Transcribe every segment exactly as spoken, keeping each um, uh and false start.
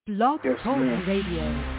Blog Yes, Talk ma'am. Radio.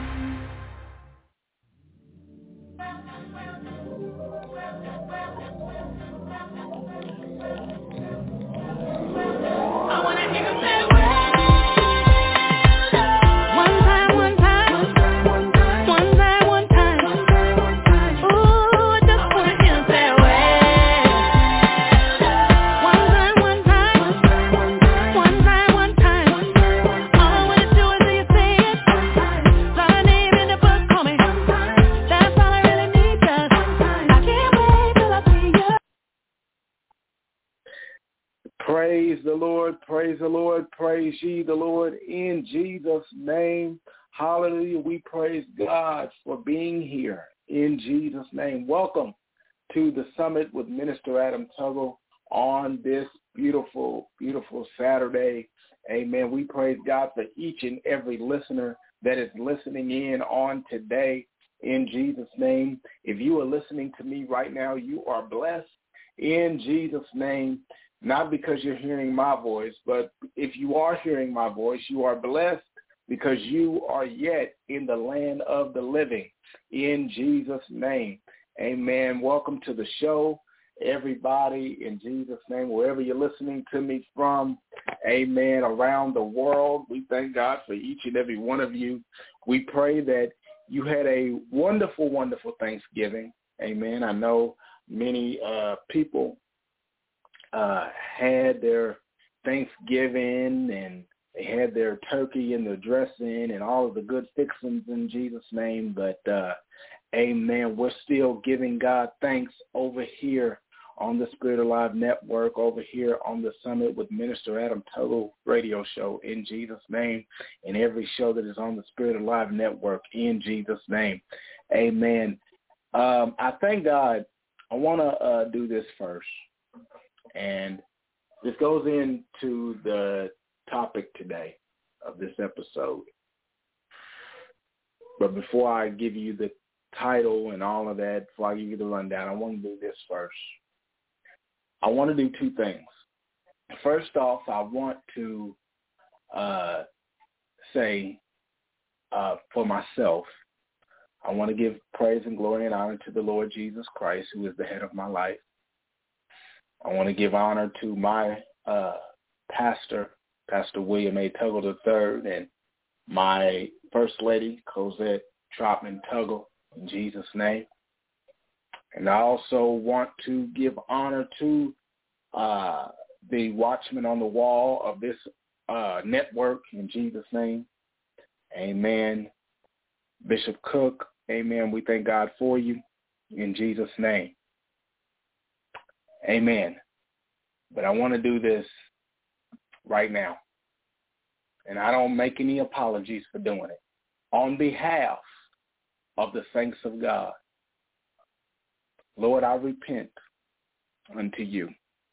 Praise the Lord, praise the Lord, praise ye the Lord in Jesus' name. Hallelujah. We praise God for being here in Jesus' name. Welcome to the Summit with Minister Adam Tuggle on this beautiful, beautiful Saturday. Amen. We praise God for each and every listener that is listening in on today in Jesus' name. If you are listening to me right now, you are blessed in Jesus' name. Not because you're hearing my voice, but if you are hearing my voice, you are blessed because you are yet in the land of the living in Jesus' name. Amen. Welcome to the show, everybody, in Jesus' name, wherever you're listening to me from. Amen. Around the world, we thank God for each and every one of you. We pray that you had a wonderful, wonderful Thanksgiving. Amen. I know many uh, people Uh, had their Thanksgiving and they had their turkey and their dressing and all of the good fixings in Jesus' name. But, uh, amen, we're still giving God thanks over here on the Spirit Alive Network, over here on the Summit with Minister Adam Tuggle radio show in Jesus' name, and every show that is on the Spirit Alive Network in Jesus' name. Amen. Um, I thank God. I want to uh, do this first. And this goes into the topic today of this episode. But before I give you the title and all of that, before I give you the rundown, I want to do this first. I want to do two things. First off, I want to uh, say uh, for myself, I want to give praise and glory and honor to the Lord Jesus Christ, who is the head of my life. I want to give honor to my uh, pastor, Pastor William A. Tuggle the third, and my First Lady, Cosette Trotman Tuggle, in Jesus' name. And I also want to give honor to uh, the watchman on the wall of this uh, network, in Jesus' name. Amen. Bishop Cook, amen. We thank God for you, in Jesus' name. Amen. But I want to do this right now. And I don't make any apologies for doing it. On behalf of the saints of God, Lord, I repent unto you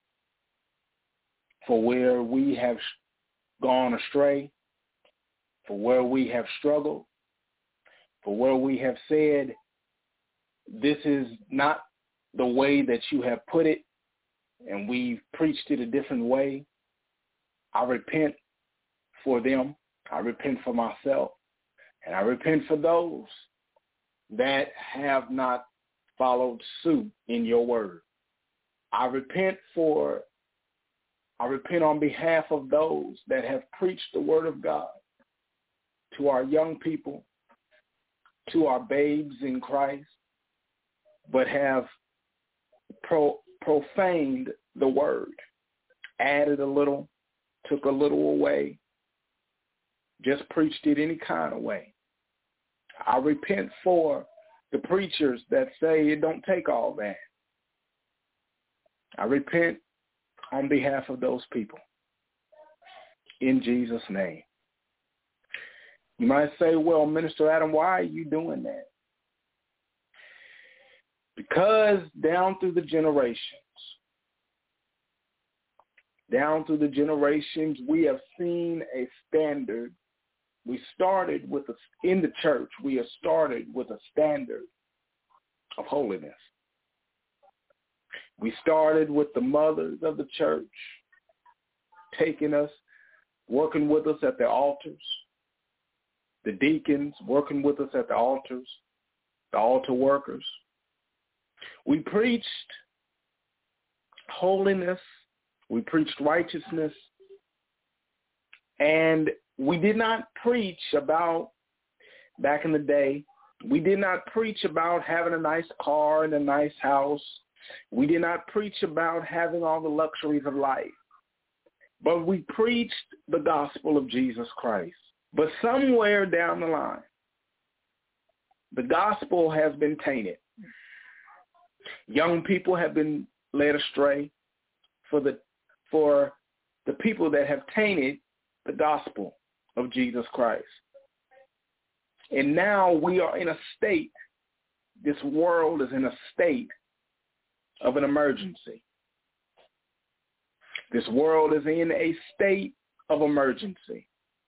for where we have gone astray, for where we have struggled, for where we have said, this is not the way that you have put it, and we've preached it a different way. I repent for them. I repent for myself. And I repent for those that have not followed suit in your word. I repent for, I repent on behalf of those that have preached the word of God to our young people, to our babes in Christ, but have pro profaned the word, added a little, took a little away, just preached it any kind of way. I repent for the preachers that say it don't take all that. I repent on behalf of those people, in Jesus' name. You might say, well, Minister Adam, why are you doing that? Because down through the generations, down through the generations, we have seen a standard. We started with, a, in the church, we have started with a standard of holiness. We started with the mothers of the church taking us, working with us at the altars, the deacons working with us at the altars, the altar workers. We preached holiness. We preached righteousness. And we did not preach about, back in the day, we did not preach about having a nice car and a nice house. We did not preach about having all the luxuries of life. But we preached the gospel of Jesus Christ. But somewhere down the line, the gospel has been tainted. Young people have been led astray for the for the people that have tainted the gospel of Jesus Christ. And now we are in a state, this world is in a state of an emergency. This world is in a state of emergency.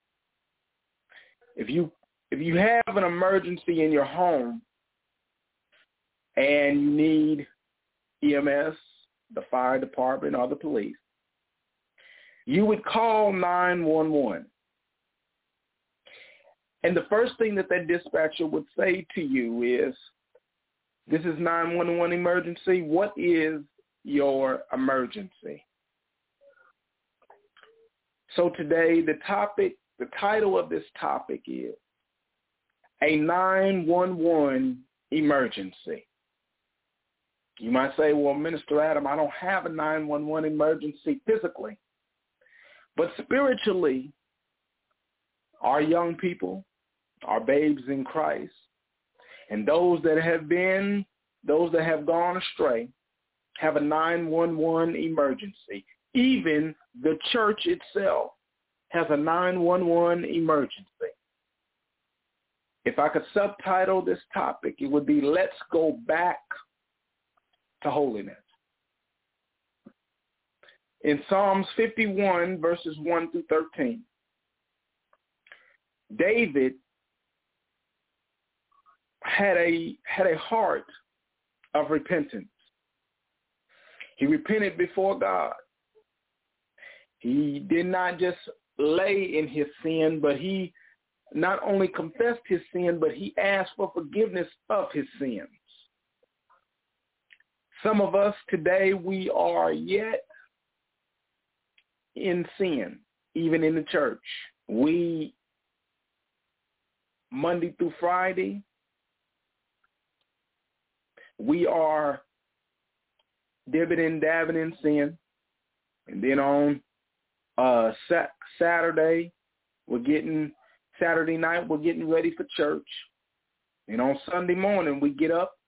If you if you have an emergency in your home and you need E M S, the fire department, or the police, you would call nine one one. And the first thing that that dispatcher would say to you is, this is nine one one emergency. What is your emergency? So today, the topic, the title of this topic is a nine one one emergency. You might say, well, Minister Adam, I don't have a nine one one emergency physically. But spiritually, our young people, our babes in Christ, and those that have been, those that have gone astray, have a nine one one emergency. Even the church itself has a nine one one emergency. If I could subtitle this topic, it would be, let's go back to holiness. In Psalms fifty-one, verses one through thirteen, David had a had a heart of repentance. He repented before God. He did not just lay in his sin, but he not only confessed his sin, but he asked for forgiveness of his sins. Some of us today, we are yet in sin, even in the church. We, Monday through Friday, we are dibbing and dabbing in sin. And then on uh, sa- Saturday, we're getting, Saturday night, we're getting ready for church. And on Sunday morning, we get up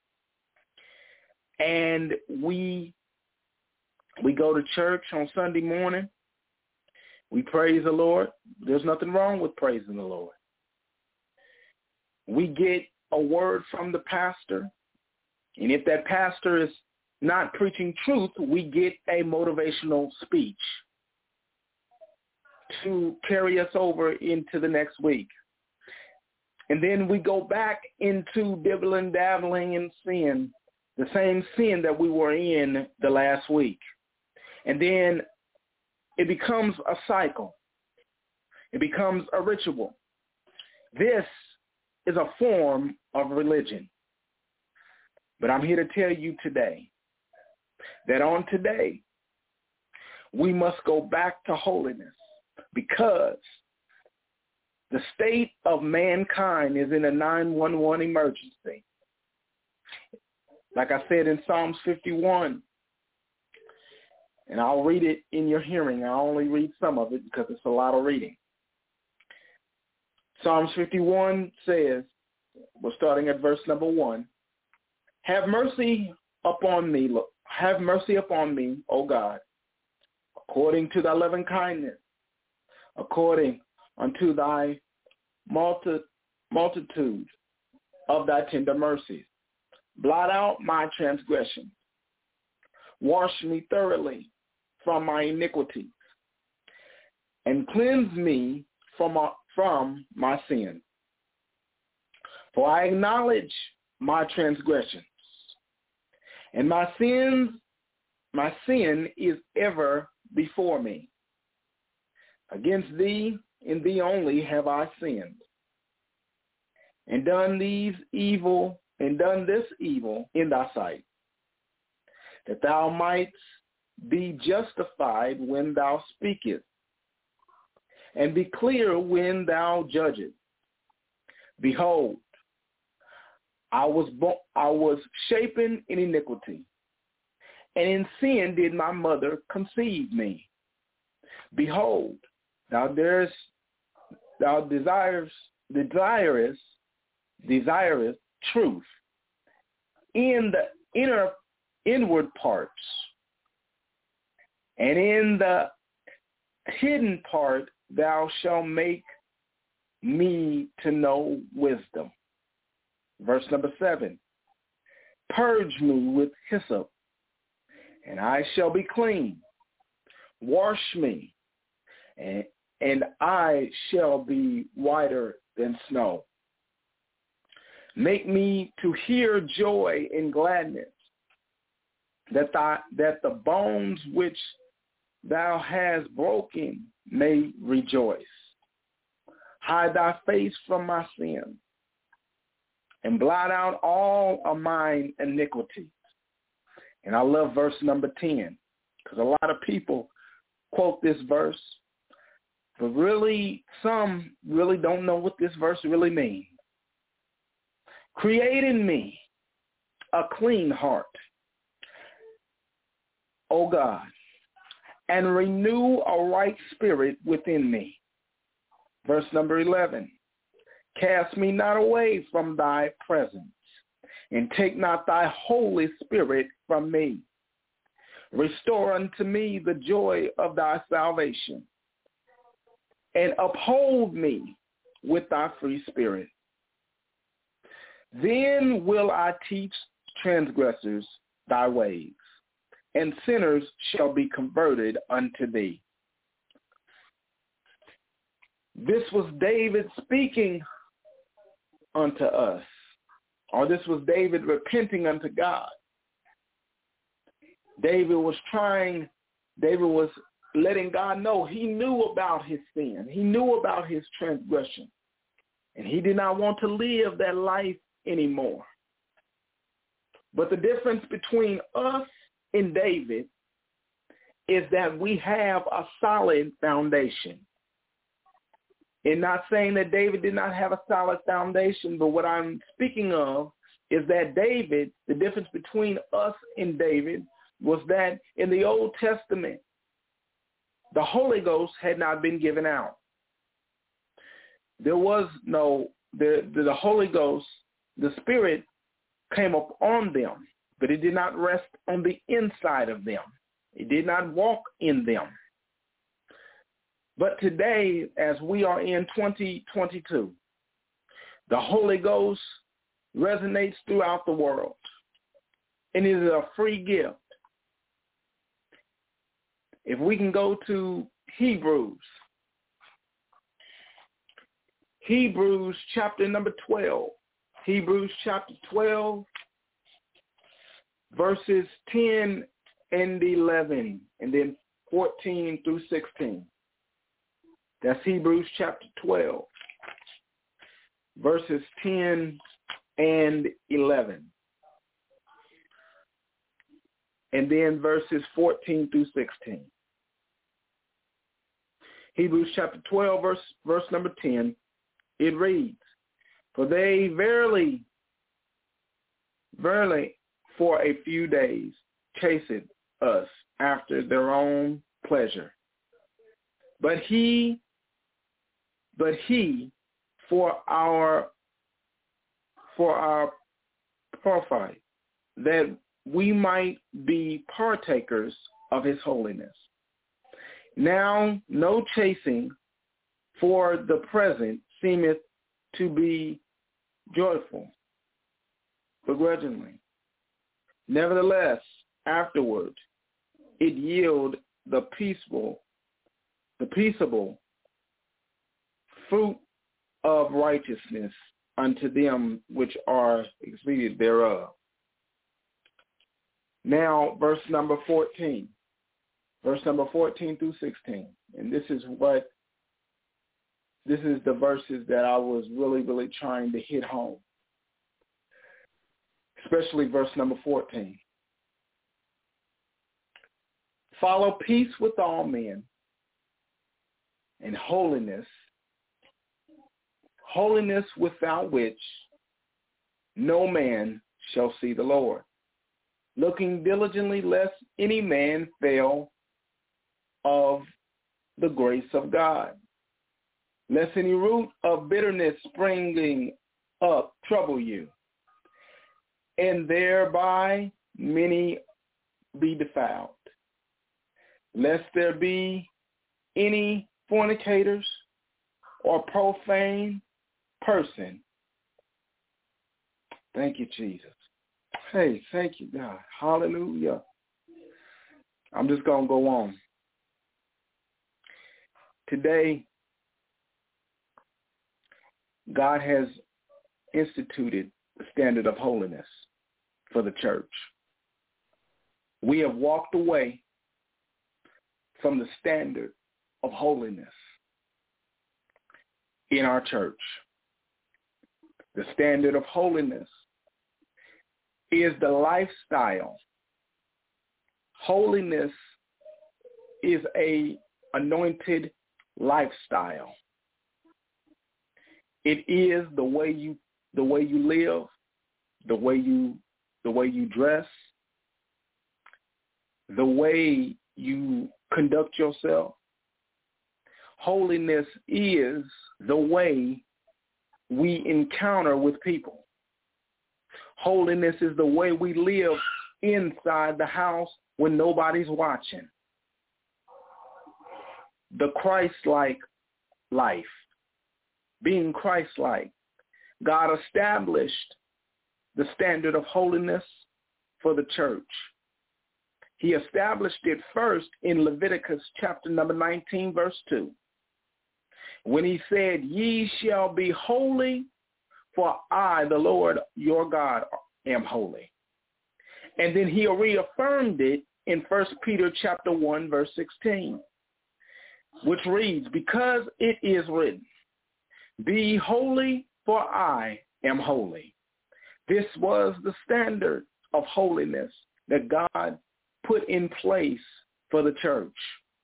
and we we go to church on Sunday morning. We praise the Lord. There's nothing wrong with praising the Lord. We get a word from the pastor. And if that pastor is not preaching truth, we get a motivational speech to carry us over into the next week. And then we go back into dibbling, dabbling in sin, the same sin that we were in the last week. And then it becomes a cycle. It becomes a ritual. This is a form of religion. But I'm here to tell you today that on today, we must go back to holiness, because the state of mankind is in a nine one one emergency. Like I said in Psalms fifty-one, and I'll read it in your hearing. I only read some of it because it's a lot of reading. Psalms fifty-one says, we're starting at verse number one, have mercy upon me, have mercy upon me, O God, according to thy loving kindness, according unto thy multi, multitude of thy tender mercies. Blot out my transgressions. Wash me thoroughly from my iniquities, and cleanse me from my, from my sin. For I acknowledge my transgressions, and my sins, my sin is ever before me. Against thee, in thee only have I sinned, and done these evil, and done this evil in thy sight, that thou mightst be justified when thou speakest, and be clear when thou judgest. Behold, I was bo- I was shapen in iniquity, and in sin did my mother conceive me. Behold, thou darest, thou desires, desirest, desirest truth in the inner, inward parts, and in the hidden part thou shalt make me to know wisdom. Verse number seven, purge me with hyssop, and I shall be clean. Wash me, and, and I shall be whiter than snow. Make me to hear joy and gladness, that, thy, that the bones which thou hast broken may rejoice. Hide thy face from my sin, and blot out all of mine iniquities. And I love verse number ten, because a lot of people quote this verse, but really some really don't know what this verse really means. Create in me a clean heart, O God, and renew a right spirit within me. Verse number eleven, cast me not away from thy presence, and take not thy Holy Spirit from me. Restore unto me the joy of thy salvation, and uphold me with thy free spirit. Then will I teach transgressors thy ways, and sinners shall be converted unto thee. This was David speaking unto us, or this was David repenting unto God. David was trying, David was letting God know he knew about his sin. He knew about his transgression, and he did not want to live that life anymore. But the difference between us and David is that we have a solid foundation. And not saying that David did not have a solid foundation, but what I'm speaking of is that David, the difference between us and David was that in the Old Testament, the Holy Ghost had not been given out. There was no, the, the Holy Ghost, the Spirit came up on them, but it did not rest on the inside of them. It did not walk in them. But today, as we are in twenty twenty-two, the Holy Ghost resonates throughout the world, and it is a free gift. If we can go to Hebrews, Hebrews chapter number twelve, Hebrews chapter twelve, verses ten and eleven, and then fourteen through sixteen. That's Hebrews chapter twelve, verses ten and eleven. And then verses fourteen through sixteen. Hebrews chapter twelve, verse, verse number ten, it reads, for they verily, verily for a few days chased us after their own pleasure. But he But he, for our for our profit, that we might be partakers of his holiness. Now no chasing for the present seemeth to be joyful, begrudgingly. Nevertheless, afterward it yield the peaceful, the peaceable fruit of righteousness unto them which are expedient thereof. Now, verse number fourteen. Verse number fourteen through sixteen. And this is what this is the verses that I was really, really trying to hit home, especially verse number fourteen. Follow peace with all men and holiness, holiness without which no man shall see the Lord, looking diligently lest any man fail of the grace of God, lest any root of bitterness springing up trouble you, and thereby many be defiled, lest there be any fornicators or profane person. Thank you, Jesus. Hey, thank you, God. Hallelujah. I'm just going to go on. Today, God has instituted the standard of holiness for the church. We have walked away from the standard of holiness in our church. The standard of holiness is the lifestyle. Holiness is a anointed lifestyle. It is the way you the way you live, the way you the way you dress, the way you conduct yourself. Holiness is the way we encounter with people. Holiness is the way we live inside the house when nobody's watching. The Christ-like life, being Christ-like. God established the standard of holiness for the church. He established it first in Leviticus chapter number nineteen, verse two, when he said, "Ye shall be holy, for I, the Lord your God, am holy." And then he reaffirmed it in First Peter chapter one, verse sixteen, which reads, "Because it is written, be holy, for I am holy." This was the standard of holiness that God put in place for the church.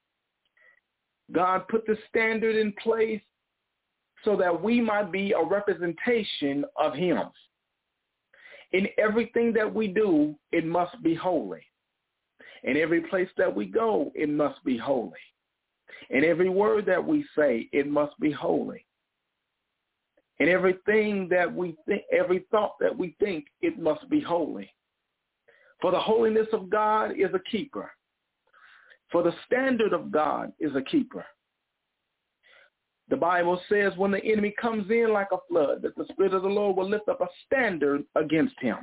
God put the standard in place so that we might be a representation of him. In everything that we do, it must be holy. In every place that we go, it must be holy. In every word that we say, it must be holy. In everything that we think, every thought that we think, it must be holy. For the holiness of God is a keeper. For the standard of God is a keeper. The Bible says when the enemy comes in like a flood, that the Spirit of the Lord will lift up a standard against him.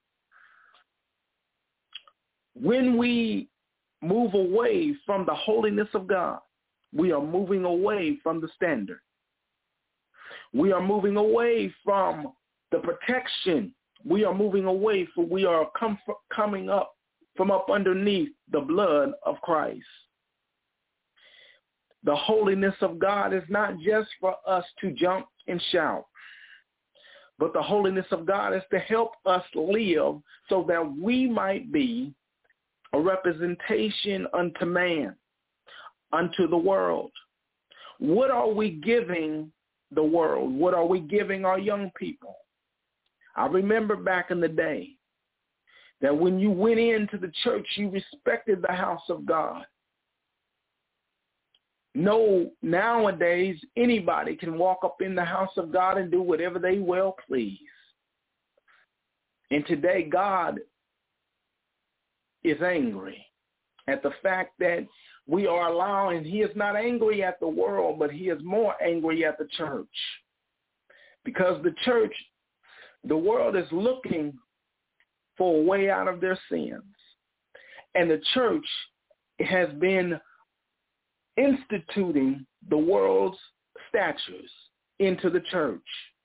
When we move away from the holiness of God, we are moving away from the standard. We are moving away from the protection. We are moving away from, we are com- coming up from up underneath the blood of Christ. The holiness of God is not just for us to jump and shout, but the holiness of God is to help us live so that we might be a representation unto man, unto the world. What are we giving the world? What are we giving our young people? I remember back in the day that when you went into the church, you respected the house of God. No, nowadays, anybody can walk up in the house of God and do whatever they well please. And today, God is angry at the fact that we are allowing, he is not angry at the world, but he is more angry at the church. Because the church, the world is looking for a way out of their sins. And the church has been instituting the world's statutes into the church.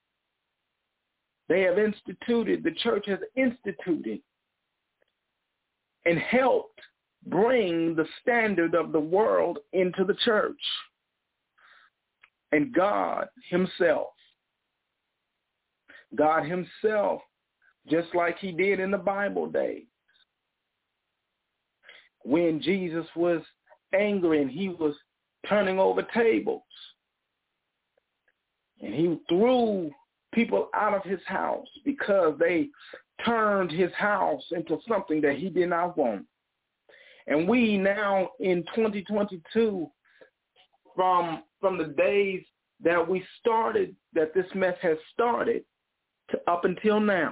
They have instituted, the church has instituted and helped bring the standard of the world into the church. And God himself, God himself, just like he did in the Bible days, when Jesus was angry and he was turning over tables, and he threw people out of his house because they turned his house into something that he did not want. And we now in twenty twenty-two, from from the days that we started, that this mess has started, to up until now,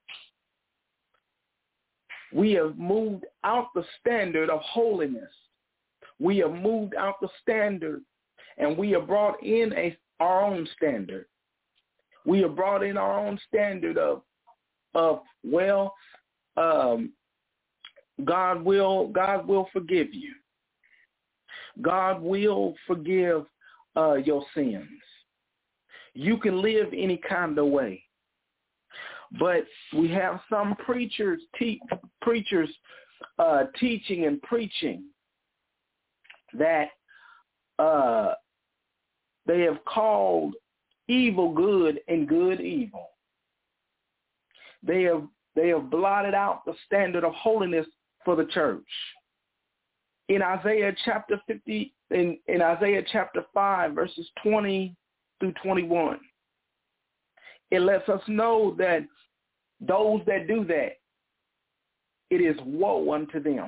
we have moved out the standard of holiness. We have moved out the standard, and we have brought in a our own standard. We have brought in our own standard of of well, um, God will God will forgive you. God will forgive uh, your sins. You can live any kind of way. But we have some preachers, te- preachers uh, teaching and preaching that uh, they have called evil good and good evil. They have they have blotted out the standard of holiness for the church. In Isaiah chapter fifty, in, in Isaiah chapter five, verses twenty through twenty-one, it lets us know that those that do that, it is woe unto them.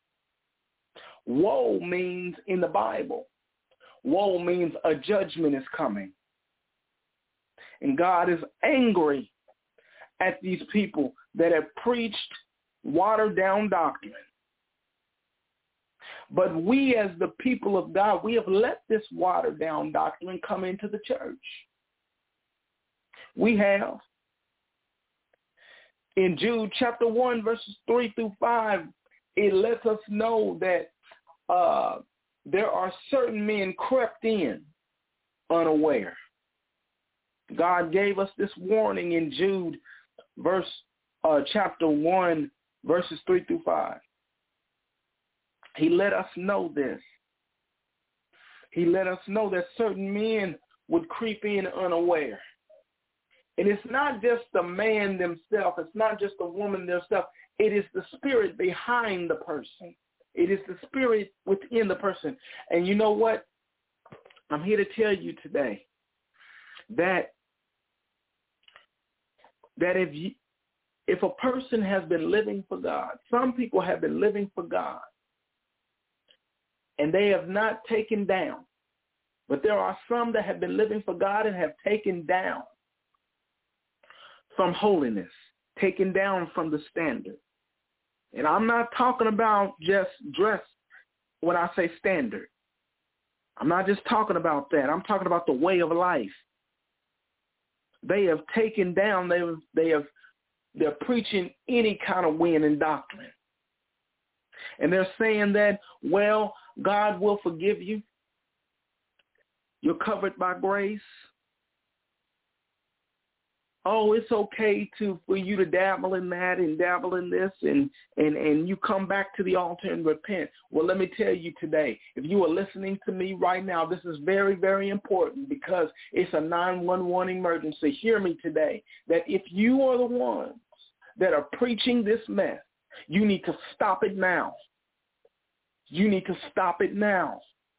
Woe means, in the Bible, woe means a judgment is coming. And God is angry at these people that have preached watered down doctrine. But we as the people of God, we have let this watered down doctrine come into the church. We have. In Jude chapter one, verses three through five, it lets us know that uh, there are certain men crept in unaware. God gave us this warning in Jude verse uh, chapter one, verses three through five. He let us know this. He let us know that certain men would creep in unaware. And it's not just the man themselves. It's not just the woman themselves. It is the spirit behind the person. It is the spirit within the person. And you know what? I'm here to tell you today that that if you, if a person has been living for God, some people have been living for God, and they have not taken down. But there are some that have been living for God and have taken down from holiness, taken down from the standard. And I'm not talking about just dress when I say standard. I'm not just talking about that. I'm talking about the way of life. They have taken down, they have, they have, they're preaching any kind of wind and doctrine. And they're saying that, well, God will forgive you. You're covered by grace. Oh, it's okay to for you to dabble in that and dabble in this, and, and, and you come back to the altar and repent. Well, let me tell you today, if you are listening to me right now, this is very, very important because it's a nine one one emergency. Hear me today, that if you are the ones that are preaching this mess, you need to stop it now. You need to stop it now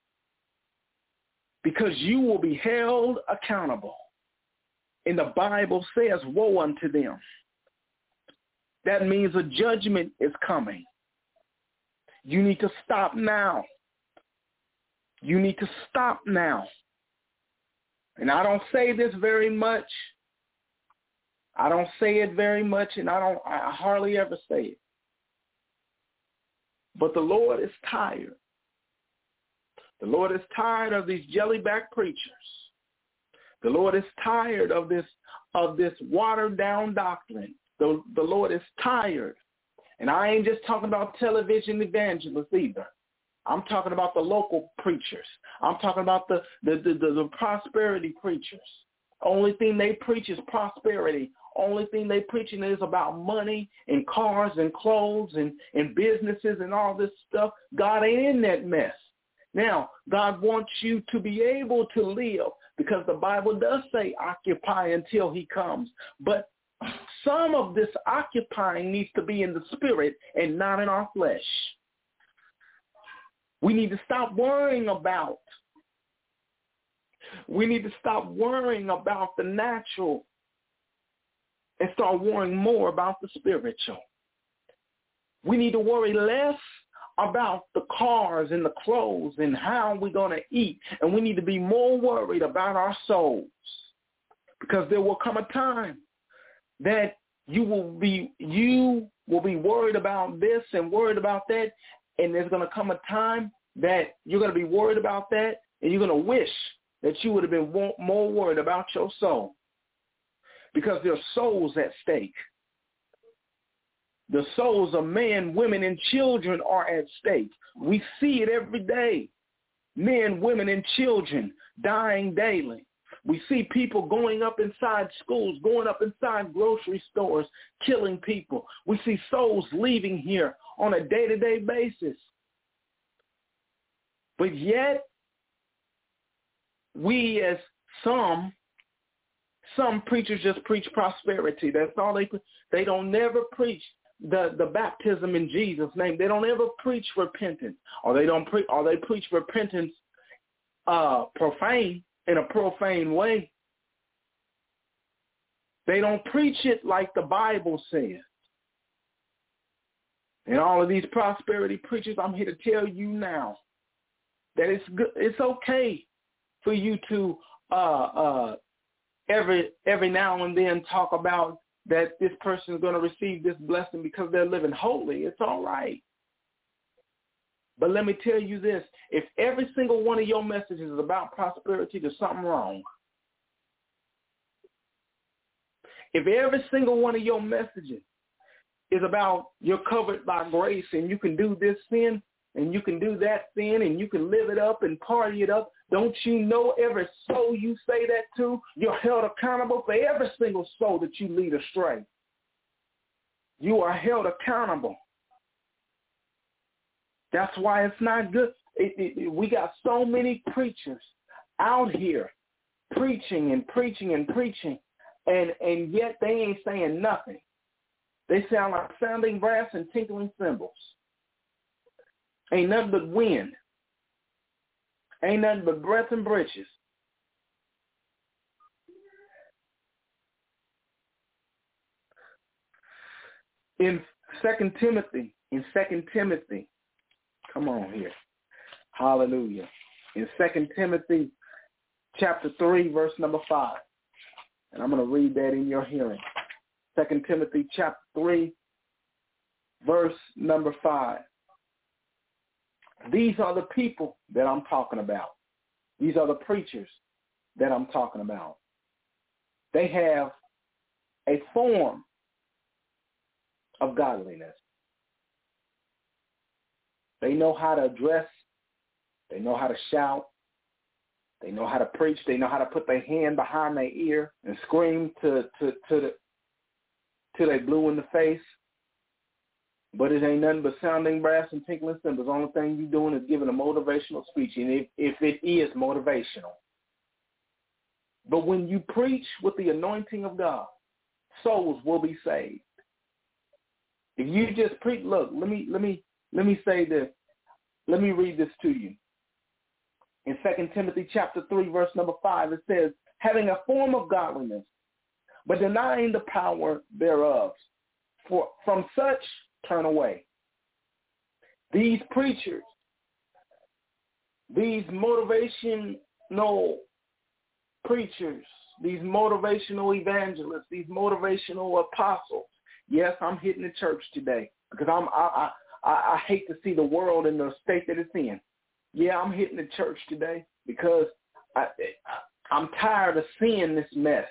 because you will be held accountable. And the Bible says, woe unto them. That means a judgment is coming. You need to stop now. You need to stop now. And I don't say this very much. I don't say it very much, and I don't. I hardly ever say it. But the Lord is tired. The Lord is tired of these jellyback preachers. The Lord is tired of this of this watered down doctrine. The, the Lord is tired. And I ain't just talking about television evangelists either. I'm talking about the local preachers. I'm talking about the, the, the, the, the prosperity preachers. Only thing they preach is prosperity. Only thing they preaching is about money and cars and clothes and, and businesses and all this stuff. God ain't in that mess. Now, God wants you to be able to live. because the Bible does say occupy until he comes. But some of this occupying needs to be in the spirit and not in our flesh. We need to stop worrying about. We need to stop worrying about the natural and start worrying more about the spiritual. We need to worry less about the cars and the clothes and how we're going to eat. And we need to be more worried about our souls, because there will come a time that you will be you will be worried about this and worried about that. And there's going to come a time that you're going to be worried about that, and you're going to wish that you would have been more worried about your soul, because there are souls at stake. The souls of men, women, and children are at stake. We see it every day. Men, women, and children dying daily. We see people going up inside schools, going up inside grocery stores, killing people. We see souls leaving here on a day-to-day basis. But yet, we as some, some preachers just preach prosperity. That's all they they don't never preach the, the baptism in Jesus' name. They don't ever preach repentance, or they don't pre or they preach repentance uh, profane in a profane way. They don't preach it like the Bible says. And all of these prosperity preachers, I'm here to tell you now that it's good, it's okay for you to uh, uh, every every now and then talk about that this person is going to receive this blessing because they're living holy. It's all right. But let me tell you this. If every single one of your messages is about prosperity, there's something wrong. If every single one of your messages is about you're covered by grace and you can do this sin and you can do that sin and you can live it up and party it up, don't you know every soul you say that to, you're held accountable for every single soul that you lead astray. You are held accountable. That's why it's not good. It, it, it, we got so many preachers out here preaching and preaching and preaching, and, and yet they ain't saying nothing. They sound like sounding brass and tinkling cymbals. Ain't nothing but wind. Ain't nothing but breath and breeches. In Second Timothy, in Second Timothy, come on here. Hallelujah. In Second Timothy chapter three, verse number five. And I'm going to read that in your hearing. Second Timothy chapter three, verse number five. These are the people that I'm talking about. These are the preachers that I'm talking about. They have a form of godliness. They know how to address. They know how to shout. They know how to preach. They know how to put their hand behind their ear and scream to to to the till they blue in the face. But it ain't nothing but sounding brass and tinkling cymbals. The only thing you're doing is giving a motivational speech, and if, if it is motivational. But when you preach with the anointing of God, souls will be saved. If you just preach, look, let me let me let me say this. Let me read this to you. In Second Timothy chapter three, verse number five, it says, having a form of godliness, but denying the power thereof. For from such turn away. These preachers, these motivational preachers, these motivational evangelists, these motivational apostles. Yes, I'm hitting the church today because I'm I I, I hate to see the world in the state that it's in. Yeah, I'm hitting the church today because I, I I'm tired of seeing this mess.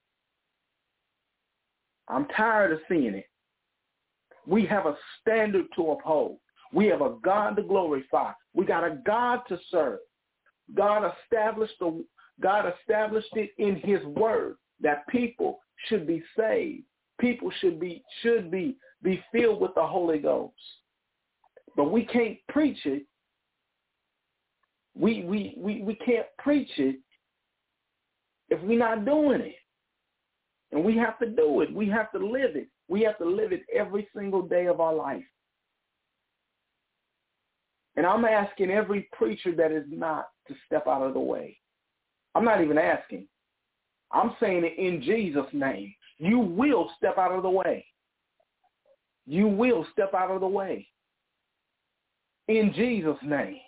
I'm tired of seeing it. We have a standard to uphold. We have a God to glorify. We got a God to serve. God established the God established it in his word that people should be saved. People should be should be be filled with the Holy Ghost. But we can't preach it. We we we, we can't preach it if we're not doing it? And we have to do it. We have to live it. We have to live it every single day of our life. And I'm asking every preacher that is not to step out of the way. I'm not even asking. I'm saying it in Jesus' name. You will step out of the way. You will step out of the way. In Jesus' name.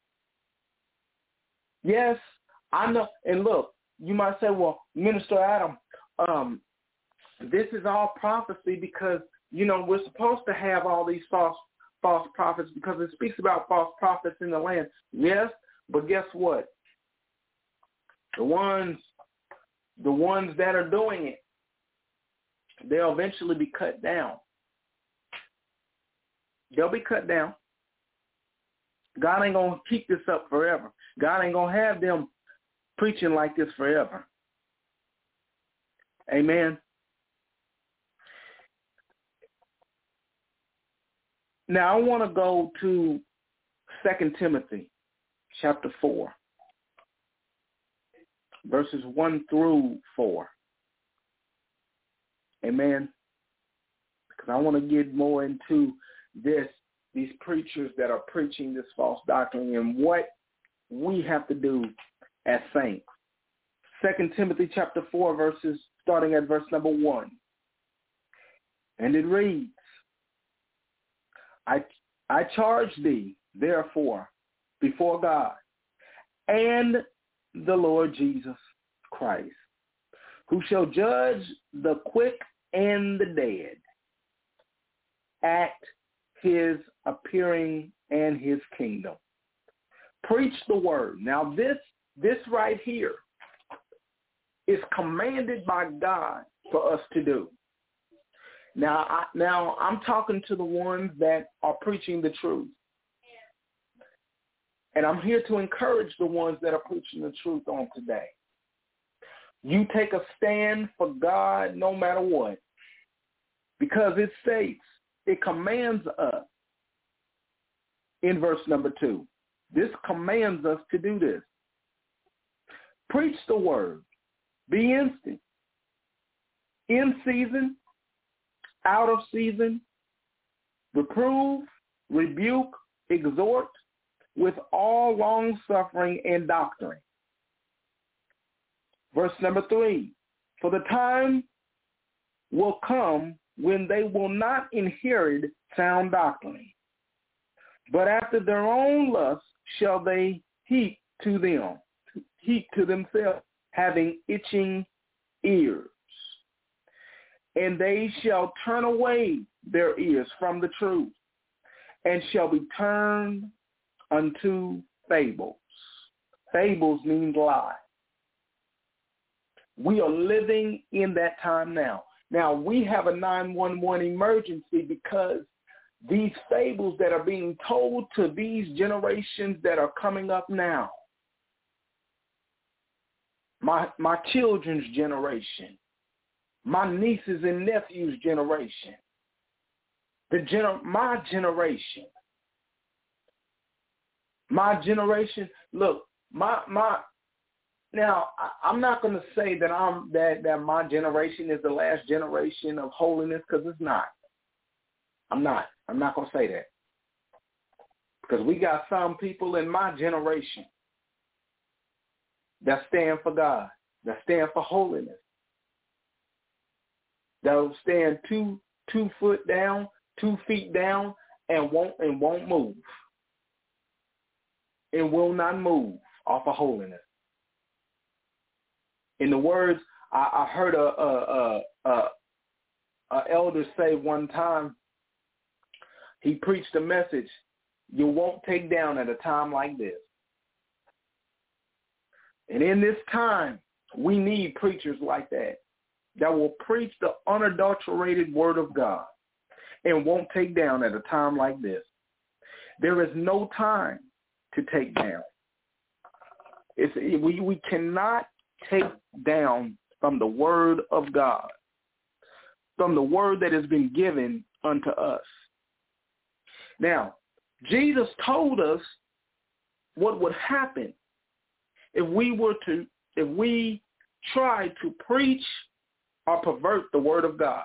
Yes, I know. And look, you might say, well, Minister Adam, um, this is all prophecy because, you know, we're supposed to have all these false false prophets because it speaks about false prophets in the land. Yes, but guess what? The ones, the ones that are doing it, they'll eventually be cut down. They'll be cut down. God ain't going to keep this up forever. God ain't going to have them preaching like this forever. Amen. Now I want to go to Second Timothy chapter four, verses one through four. Amen. Because I want to get more into this, these preachers that are preaching this false doctrine and what we have to do as saints. Second Timothy chapter four, verses starting at verse number one. And it reads, I, I charge thee, therefore, before God and the Lord Jesus Christ, who shall judge the quick and the dead at his appearing and his kingdom. Preach the word. Now this, this right here is commanded by God for us to do. Now, I, now I'm talking to the ones that are preaching the truth. And I'm here to encourage the ones that are preaching the truth on today. You take a stand for God no matter what. Because it states, it commands us in verse number two. This commands us to do this. Preach the word. Be instant. In season, out of season, reprove, rebuke, exhort with all long suffering and doctrine. Verse number three, for the time will come when they will not inherit sound doctrine, but after their own lust shall they heap to them, heap to themselves, having itching ears. And they shall turn away their ears from the truth, and shall be turned unto fables. Fables means lie. We are living in that time now. Now, we have a nine one one emergency because these fables that are being told to these generations that are coming up now, my my children's generation, my nieces and nephews' generation, the gener- my generation, my generation. Look, my my. Now, I, I'm not going to say that I'm that that my generation is the last generation of holiness, because it's not. I'm not. I'm not going to say that, because we got some people in my generation that stand for God, that stand for holiness, that will stand two two foot down, two feet down, and won't and won't move, and will not move off of holiness. In the words, I, I heard a, a, a, a, a elder say one time, he preached a message, you won't take down at a time like this. And in this time, we need preachers like that, that will preach the unadulterated word of God and won't take down at a time like this. There is no time to take down. It's, we, we cannot take down from the word of God, from the word that has been given unto us. Now, Jesus told us what would happen if we were to, if we try to preach or pervert the word of God.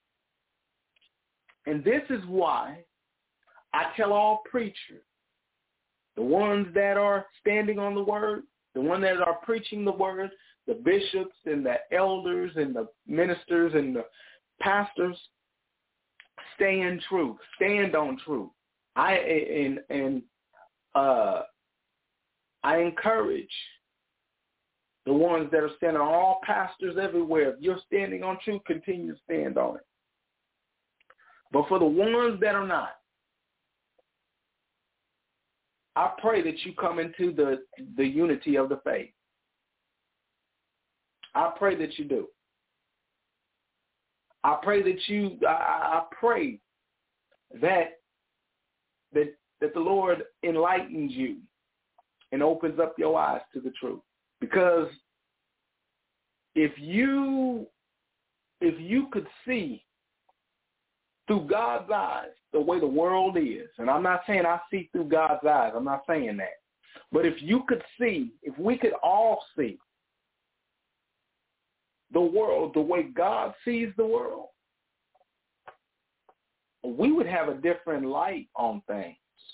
And this is why I tell all preachers, the ones that are standing on the word, the ones that are preaching the word, the bishops and the elders and the ministers and the pastors, stay in truth, stand on truth. I and and uh, I encourage the ones that are standing, all pastors everywhere. If you're standing on truth, continue to stand on it. But for the ones that are not, I pray that you come into the, the unity of the faith. I pray that you do. I pray that you, I, I pray that, that, that the Lord enlightens you and opens up your eyes to the truth. Because if you, if you could see through God's eyes the way the world is, and I'm not saying I see through God's eyes, I'm not saying that, but if you could see, if we could all see the world the way God sees the world, we would have a different light on things.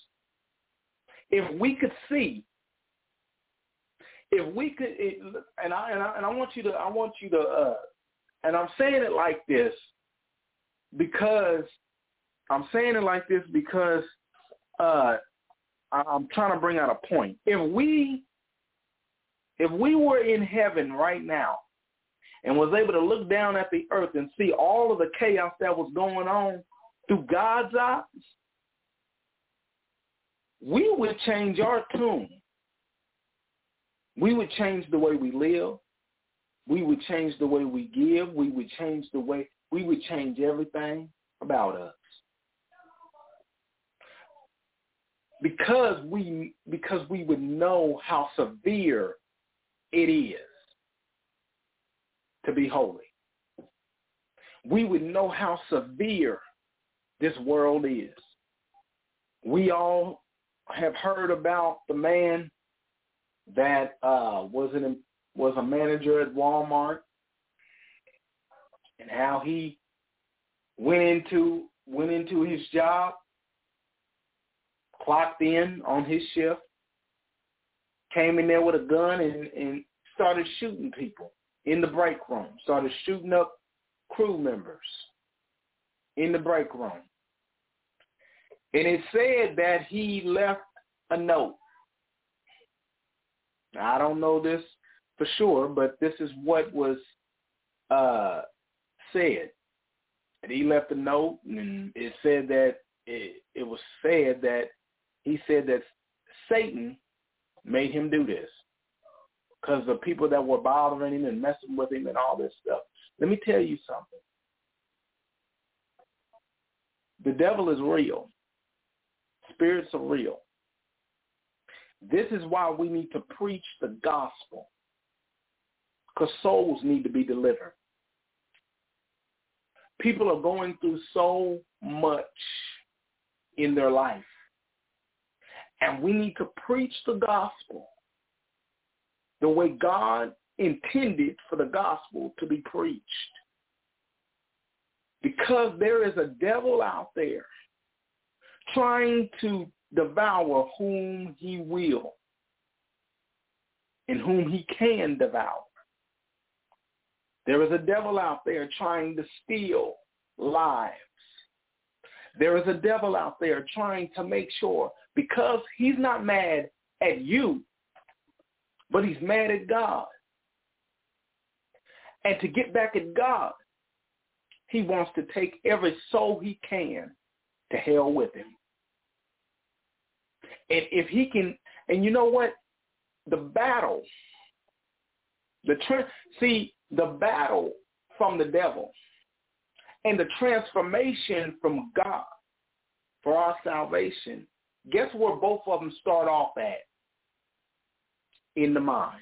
If we could see, if we could, it, and I and I and I want you to, I want you to, uh, and I'm saying it like this because I'm saying it like this because uh, I'm trying to bring out a point. If we, if we were in heaven right now and was able to look down at the earth and see all of the chaos that was going on through God's eyes, we would change our tune. We would change the way we live. We would change the way we give. We would change the way, we would change everything about us. Because we, because we would know how severe it is to be holy. We would know how severe this world is. We all have heard about the man that uh, was an was a manager at Walmart, and how he went into went into his job, clocked in on his shift, came in there with a gun and, and started shooting people in the break room, started shooting up crew members in the break room. And it said that he left a note. I don't know this for sure, but this is what was uh, said. And he left a note, and it said that it, it was said that he said that Satan made him do this because the people that were bothering him and messing with him and all this stuff. Let me tell you something. The devil is real. Spirits are real. This is why we need to preach the gospel, because souls need to be delivered. People are going through so much in their life, and we need to preach the gospel the way God intended for the gospel to be preached. Because there is a devil out there trying to devour whom he will and whom he can devour. There is a devil out there trying to steal lives. There is a devil out there trying to make sure, because he's not mad at you, but he's mad at God. And to get back at God, he wants to take every soul he can to hell with him. And if he can, and you know what? The battle, the tra- see, the battle from the devil and the transformation from God for our salvation, guess where both of them start off at? In the mind.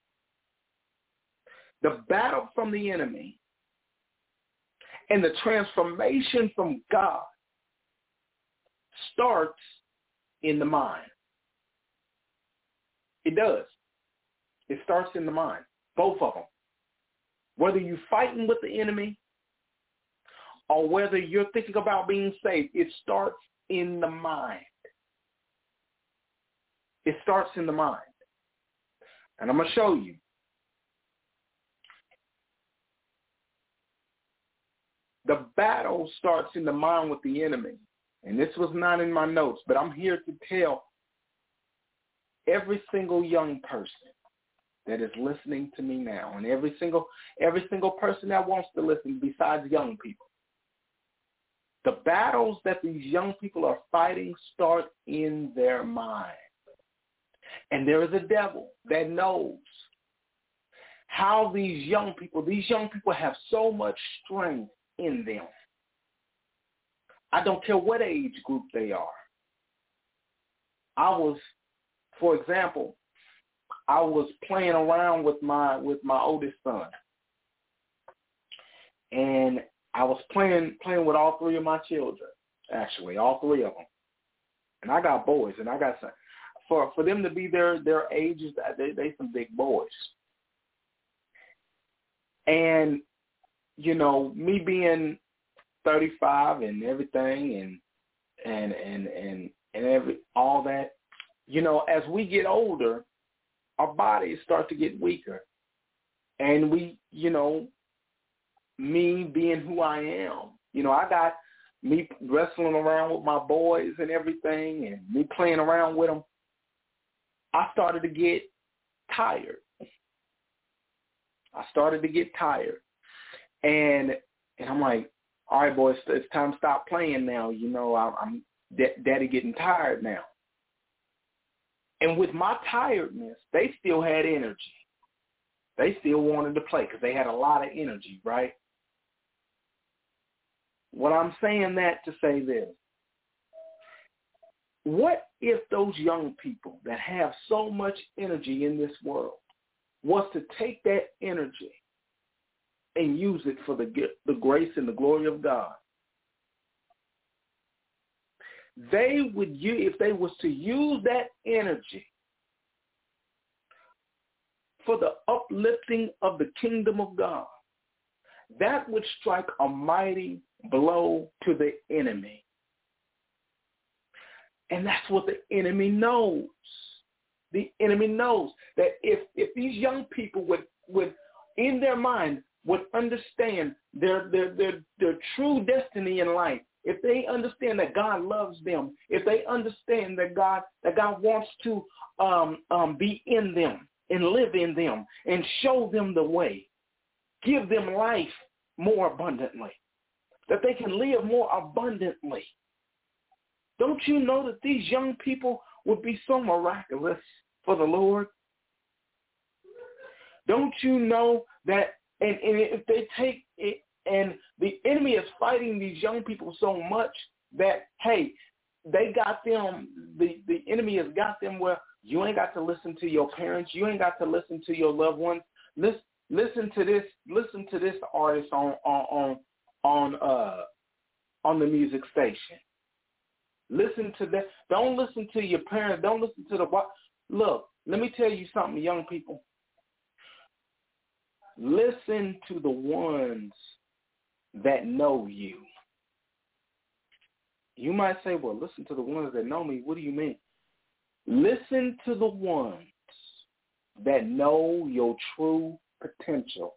The battle from the enemy and the transformation from God starts in the mind. It does. It starts in the mind, both of them. whether you're fighting with the enemy or whether you're thinking about being saved, it starts in the mind. It starts in the mind. And I'm going to show you. The battle starts in the mind with the enemy. And this was not in my notes, but I'm here to tell every single young person that is listening to me now, and every single every single person that wants to listen besides young people. The battles that these young people are fighting start in their mind. And there is a devil that knows how these young people, these young people have so much strength in them. I don't care what age group they are. I was, for example, I was playing around with my with my oldest son, and I was playing playing with all three of my children, actually, all three of them. And I got boys, and I got some. For for them to be their their ages, they they some big boys. And you know, me being thirty-five and everything, and and and and and every all that, you know, as we get older, our bodies start to get weaker, and we, you know, me being who I am, you know, I got me wrestling around with my boys and everything, and me playing around with them. I started to get tired. I started to get tired. And and I'm like, all right, boys, it's time to stop playing now. You know, I'm, I'm d- daddy getting tired now. And with my tiredness, they still had energy. They still wanted to play because they had a lot of energy, right? Well, I'm saying that to say this. What if those young people that have so much energy in this world was to take that energy and use it for the, the grace and the glory of God? They would use, if they was to use that energy for the uplifting of the kingdom of God, that would strike a mighty blow to the enemy. And that's what the enemy knows. The enemy knows that if, if these young people would, would, in their mind, would understand their, their, their, their true destiny in life, if they understand that God loves them, if they understand that God, that God wants to um, um, be in them and live in them and show them the way, give them life more abundantly, that they can live more abundantly. Don't you know that these young people would be so miraculous for the Lord? Don't you know that, and, and if they take it, and the enemy is fighting these young people so much that, hey, they got them, the, the enemy has got them where you ain't got to listen to your parents, you ain't got to listen to your loved ones. Listen, listen to this, listen to this artist on on on on uh on the music station. Listen to that. Don't listen to your parents. Don't listen to the. Look, let me tell you something, young people. Listen to the ones that know you. You might say, well, listen to the ones that know me. What do you mean? Listen to the ones that know your true potential.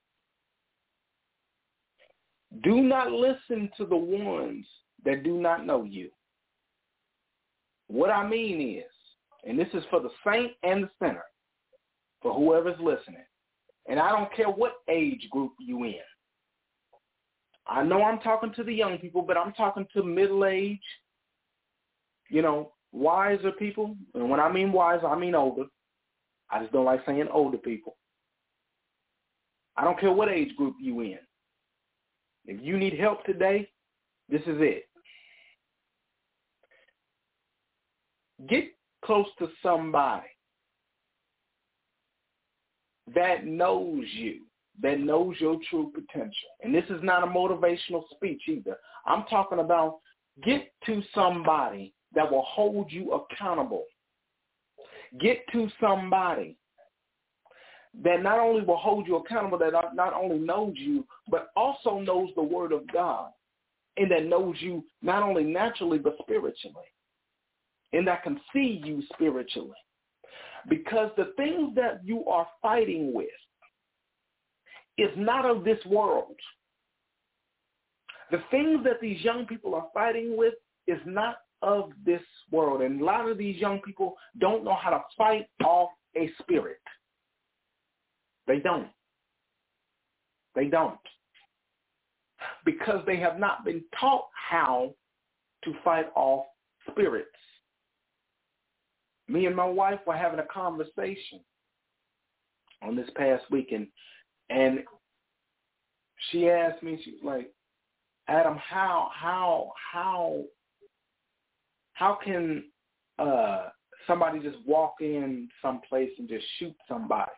Do not listen to the ones that do not know you. What I mean is, and this is for the saint and the sinner, for whoever's listening, and I don't care what age group you in. I know I'm talking to the young people, but I'm talking to middle-age, you know, wiser people. And when I mean wiser, I mean older. I just don't like saying older people. I don't care what age group you in. If you need help today, this is it. Get close to somebody that knows you, that knows your true potential. And this is not a motivational speech either. I'm talking about get to somebody that will hold you accountable. Get to somebody that not only will hold you accountable, that not only knows you, but also knows the word of God, and that knows you not only naturally, but spiritually, and that can see you spiritually. Because the things that you are fighting with is not of this world. The things that these young people are fighting with is not of this world. And a lot of these young people don't know how to fight off a spirit. They don't. They don't. Because they have not been taught how to fight off spirits. Me and my wife were having a conversation on this past weekend, and she asked me, she was like, Adam, how, how, how, how can uh, somebody just walk in someplace and just shoot somebody?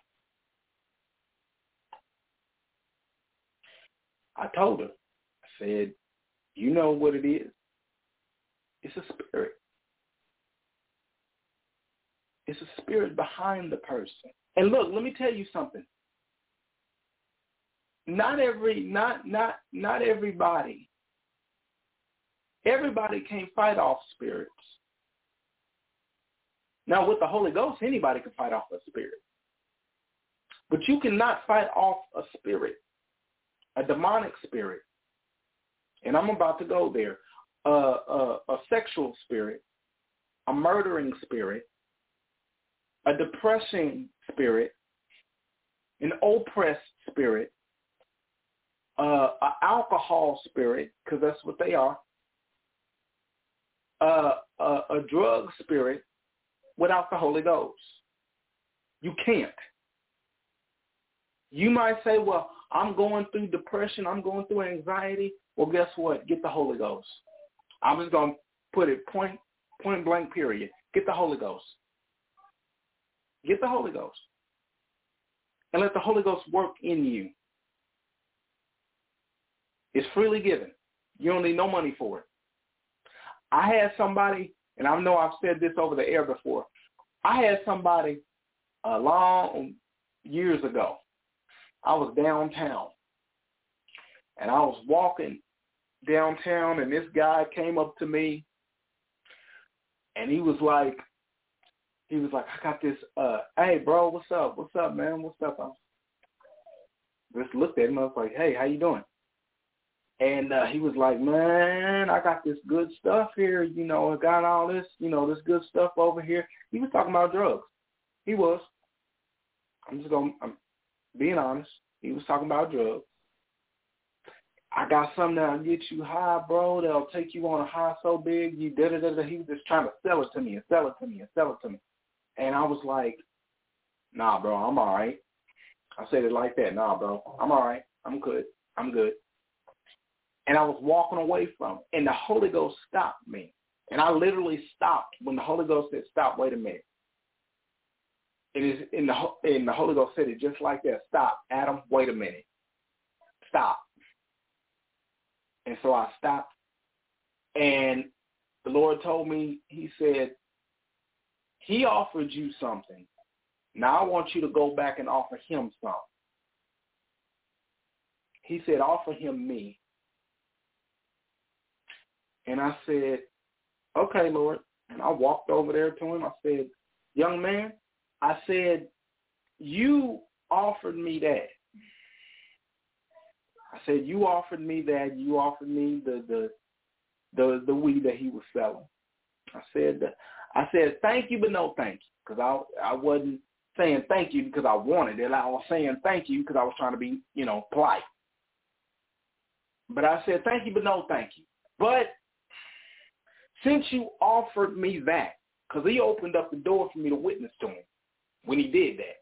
I told her, I said, you know what it is? It's a spirit. It's a spirit behind the person. And look, let me tell you something. Not every, not, not, not everybody, everybody can't fight off spirits. Now, with the Holy Ghost, anybody can fight off a spirit. But you cannot fight off a spirit, a demonic spirit. And I'm about to go there. Uh, uh, a sexual spirit, a murdering spirit, a depressing spirit, an oppressed spirit, uh, an alcohol spirit, because that's what they are, uh, a, a drug spirit without the Holy Ghost. You can't. You might say, well, I'm going through depression, I'm going through anxiety. Well, guess what? Get the Holy Ghost. I'm just going to put it point, point blank period. Get the Holy Ghost. Get the Holy Ghost. And let the Holy Ghost work in you. It's freely given. You don't need no money for it. I had somebody, and I know I've said this over the air before, I had somebody a long years ago. I was downtown, and I was walking downtown, and this guy came up to me, and he was like, he was like, I got this, uh, hey, bro, what's up? What's up, man? What's up? I just looked at him. I was like, hey, how you doing? And uh, he was like, man, I got this good stuff here. You know, I got all this, you know, this good stuff over here. He was talking about drugs. He was. I'm just going to, I'm being honest. He was talking about drugs. I got something that'll get you high, bro. That'll take you on a high so big. You da da da da. He was just trying to sell it to me and sell it to me and sell it to me. And I was like, nah, bro, I'm all right. I said it like that. Nah, bro, I'm all right. I'm good. I'm good. And I was walking away from it. And the Holy Ghost stopped me. And I literally stopped when the Holy Ghost said, stop, wait a minute. It is in the, in the Holy Ghost said it just like that. Stop, Adam, wait a minute. Stop. And so I stopped. And the Lord told me, he said, he offered you something. Now I want you to go back and offer him something. He said, offer him me. And I said, okay, Lord. And I walked over there to him. I said, young man, I said, you offered me that. I said, you offered me that. You offered me the the the, the weed that he was selling. I said, I said, thank you, but no thank you. Because I, I wasn't saying thank you because I wanted it. I was saying thank you because I was trying to be, you know, polite. But I said, thank you, but no thank you. But since you offered me that, because he opened up the door for me to witness to him when he did that.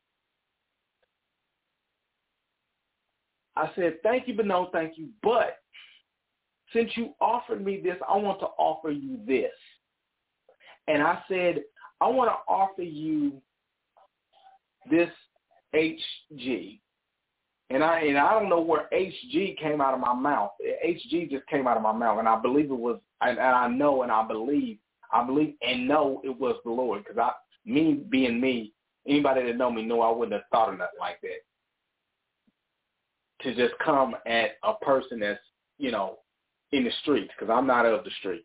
I said, thank you, but no thank you. But since you offered me this, I want to offer you this. And I said, I want to offer you this H G. And I and I don't know where H G came out of my mouth. H G just came out of my mouth, and I believe it was, and, and I know and I believe, I believe and know it was the Lord, because I, me being me, Anybody that know me know I wouldn't have thought of nothing like that. To just come at a person that's, you know, in the streets, because I'm not of the streets.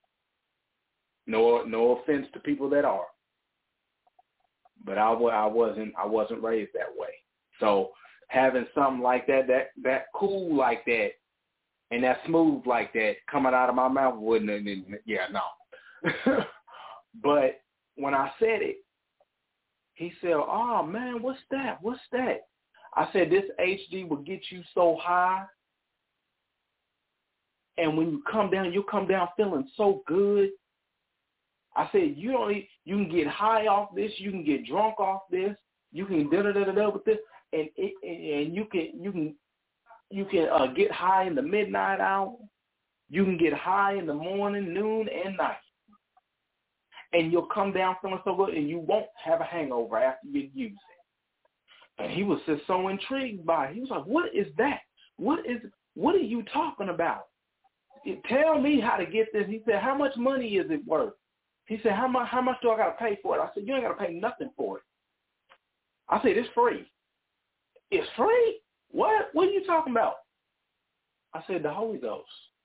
No, no offense to people that are, but I, I wasn't, I wasn't raised that way. So having something like that, that, that cool like that, and that smooth like that coming out of my mouth wouldn't, and, yeah, no. But when I said it, he said, "Oh man, what's that? What's that?" I said, "This H D will get you so high, and when you come down, you'll come down feeling so good." I said, "You don't. Need, you can get high off this. You can get drunk off this. You can da da da da with this, and it, and you can you can you can uh, get high in the midnight hour. You can get high in the morning, noon, and night, and you'll come down feeling so good, and you won't have a hangover after you use it." And he was just so intrigued by it. He was like, "What is that? What is? What are you talking about? Tell me how to get this." He said, "How much money is it worth?" He said, how much, how much do I got to pay for it? I said, "You ain't got to pay nothing for it." I said, "It's free." "It's free? What? What are you talking about?" I said, "The Holy Ghost.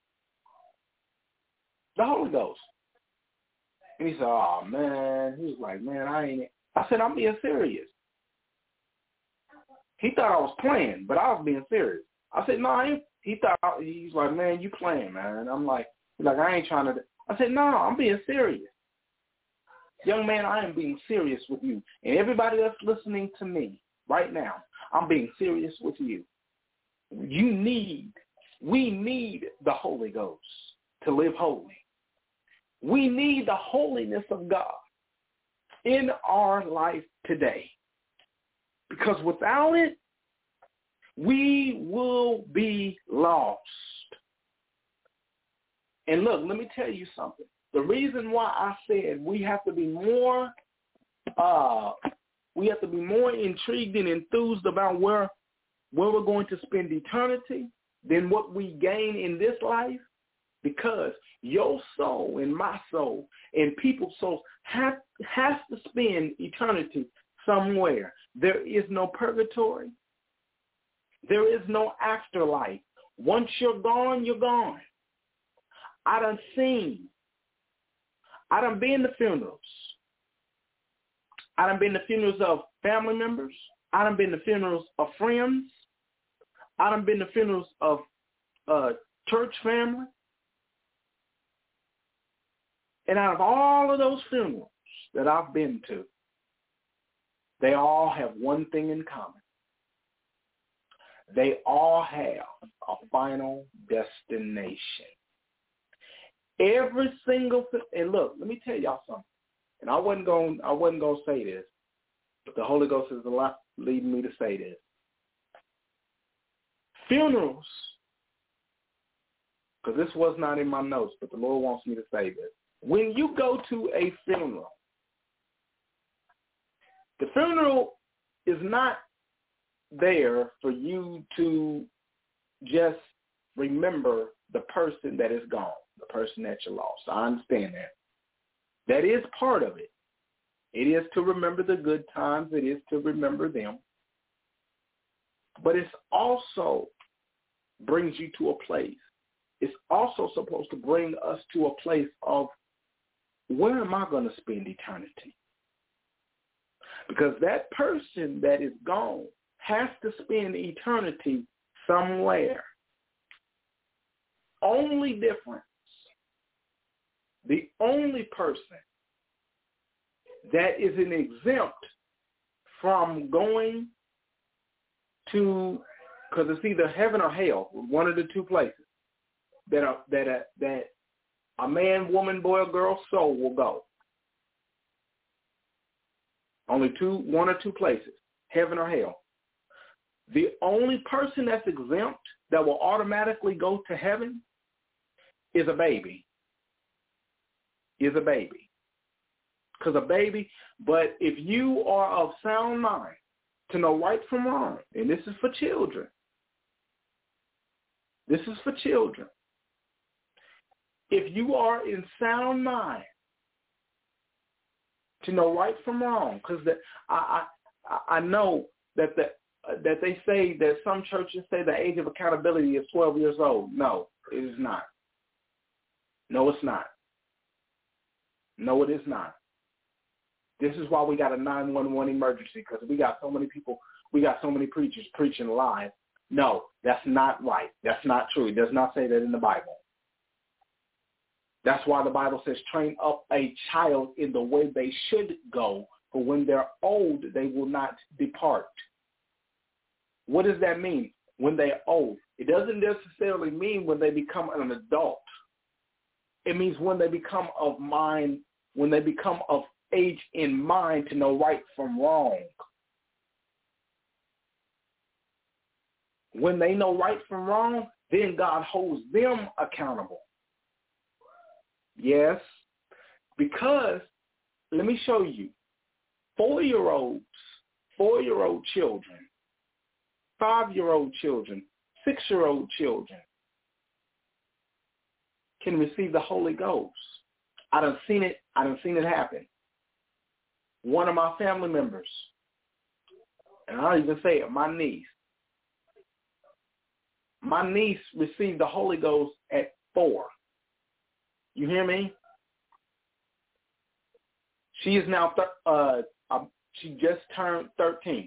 The Holy Ghost." And he said, "Oh, man." He was like, "Man, I ain't." I said, "I'm being serious." He thought I was playing, but I was being serious. I said, "No, I ain't." He thought, I, he was like, "Man, you playing, man." I'm like, he's like, "I ain't trying to." I said, "No, I'm being serious. Young man, I am being serious with you. And everybody that's listening to me right now, I'm being serious with you. You need, we need the Holy Ghost to live holy. We need the holiness of God in our life today. Because without it, we will be lost." And look, let me tell you something. The reason why I said we have to be more, uh, we have to be more intrigued and enthused about where, where we're going to spend eternity than what we gain in this life, because your soul and my soul and people's souls have has to spend eternity somewhere. There is no purgatory. There is no afterlife. Once you're gone, you're gone. I done seen. I done been to funerals. I done been to funerals of family members. I done been to funerals of friends. I done been to funerals of uh, church family. And out of all of those funerals that I've been to, they all have one thing in common. They all have a final destination. Every single thing, and look, let me tell y'all something. And I wasn't going, I wasn't going to say this, but the Holy Ghost is a lot leading me to say this. Funerals, because this was not in my notes, but the Lord wants me to say this. When you go to a funeral, the funeral is not there for you to just remember the person that is gone, the person that you lost. I understand that. That is part of it. It is to remember the good times. It is to remember them. But it's also brings you to a place. It's also supposed to bring us to a place of, where am I going to spend eternity? Because that person that is gone has to spend eternity somewhere. Only difference, the only person that is an exempt from going to, because it's either heaven or hell, one of the two places that are, that are, that a man, woman, boy, or girl soul will go. Only two, one or two places, heaven or hell. The only person that's exempt that will automatically go to heaven is a baby. Is a baby. Because a baby, but if you are of sound mind to know right from wrong, and this is for children, this is for children. If you are in sound mind to know right from wrong. Because I, I I know that the uh, that they say that some churches say the age of accountability is twelve years old. No, it is not. No, it's not. No, it is not. This is why we got a nine one one emergency, because we got so many people, we got so many preachers preaching lies. No, that's not right. That's not true. It does not say that in the Bible. That's why the Bible says train up a child in the way they should go, for when they're old, they will not depart. What does that mean? When they're old. It doesn't necessarily mean when they become an adult. It means when they become of mind, when they become of age in mind to know right from wrong. When they know right from wrong, then God holds them accountable. Yes, because, let me show you, four-year-olds, four-year-old children, five-year-old children, six-year-old children can receive the Holy Ghost. I done seen it, I done seen it happen. One of my family members, and I'll even say it, my niece, my niece received the Holy Ghost at four. You hear me? She is now, th- uh, uh, she just turned thirteen.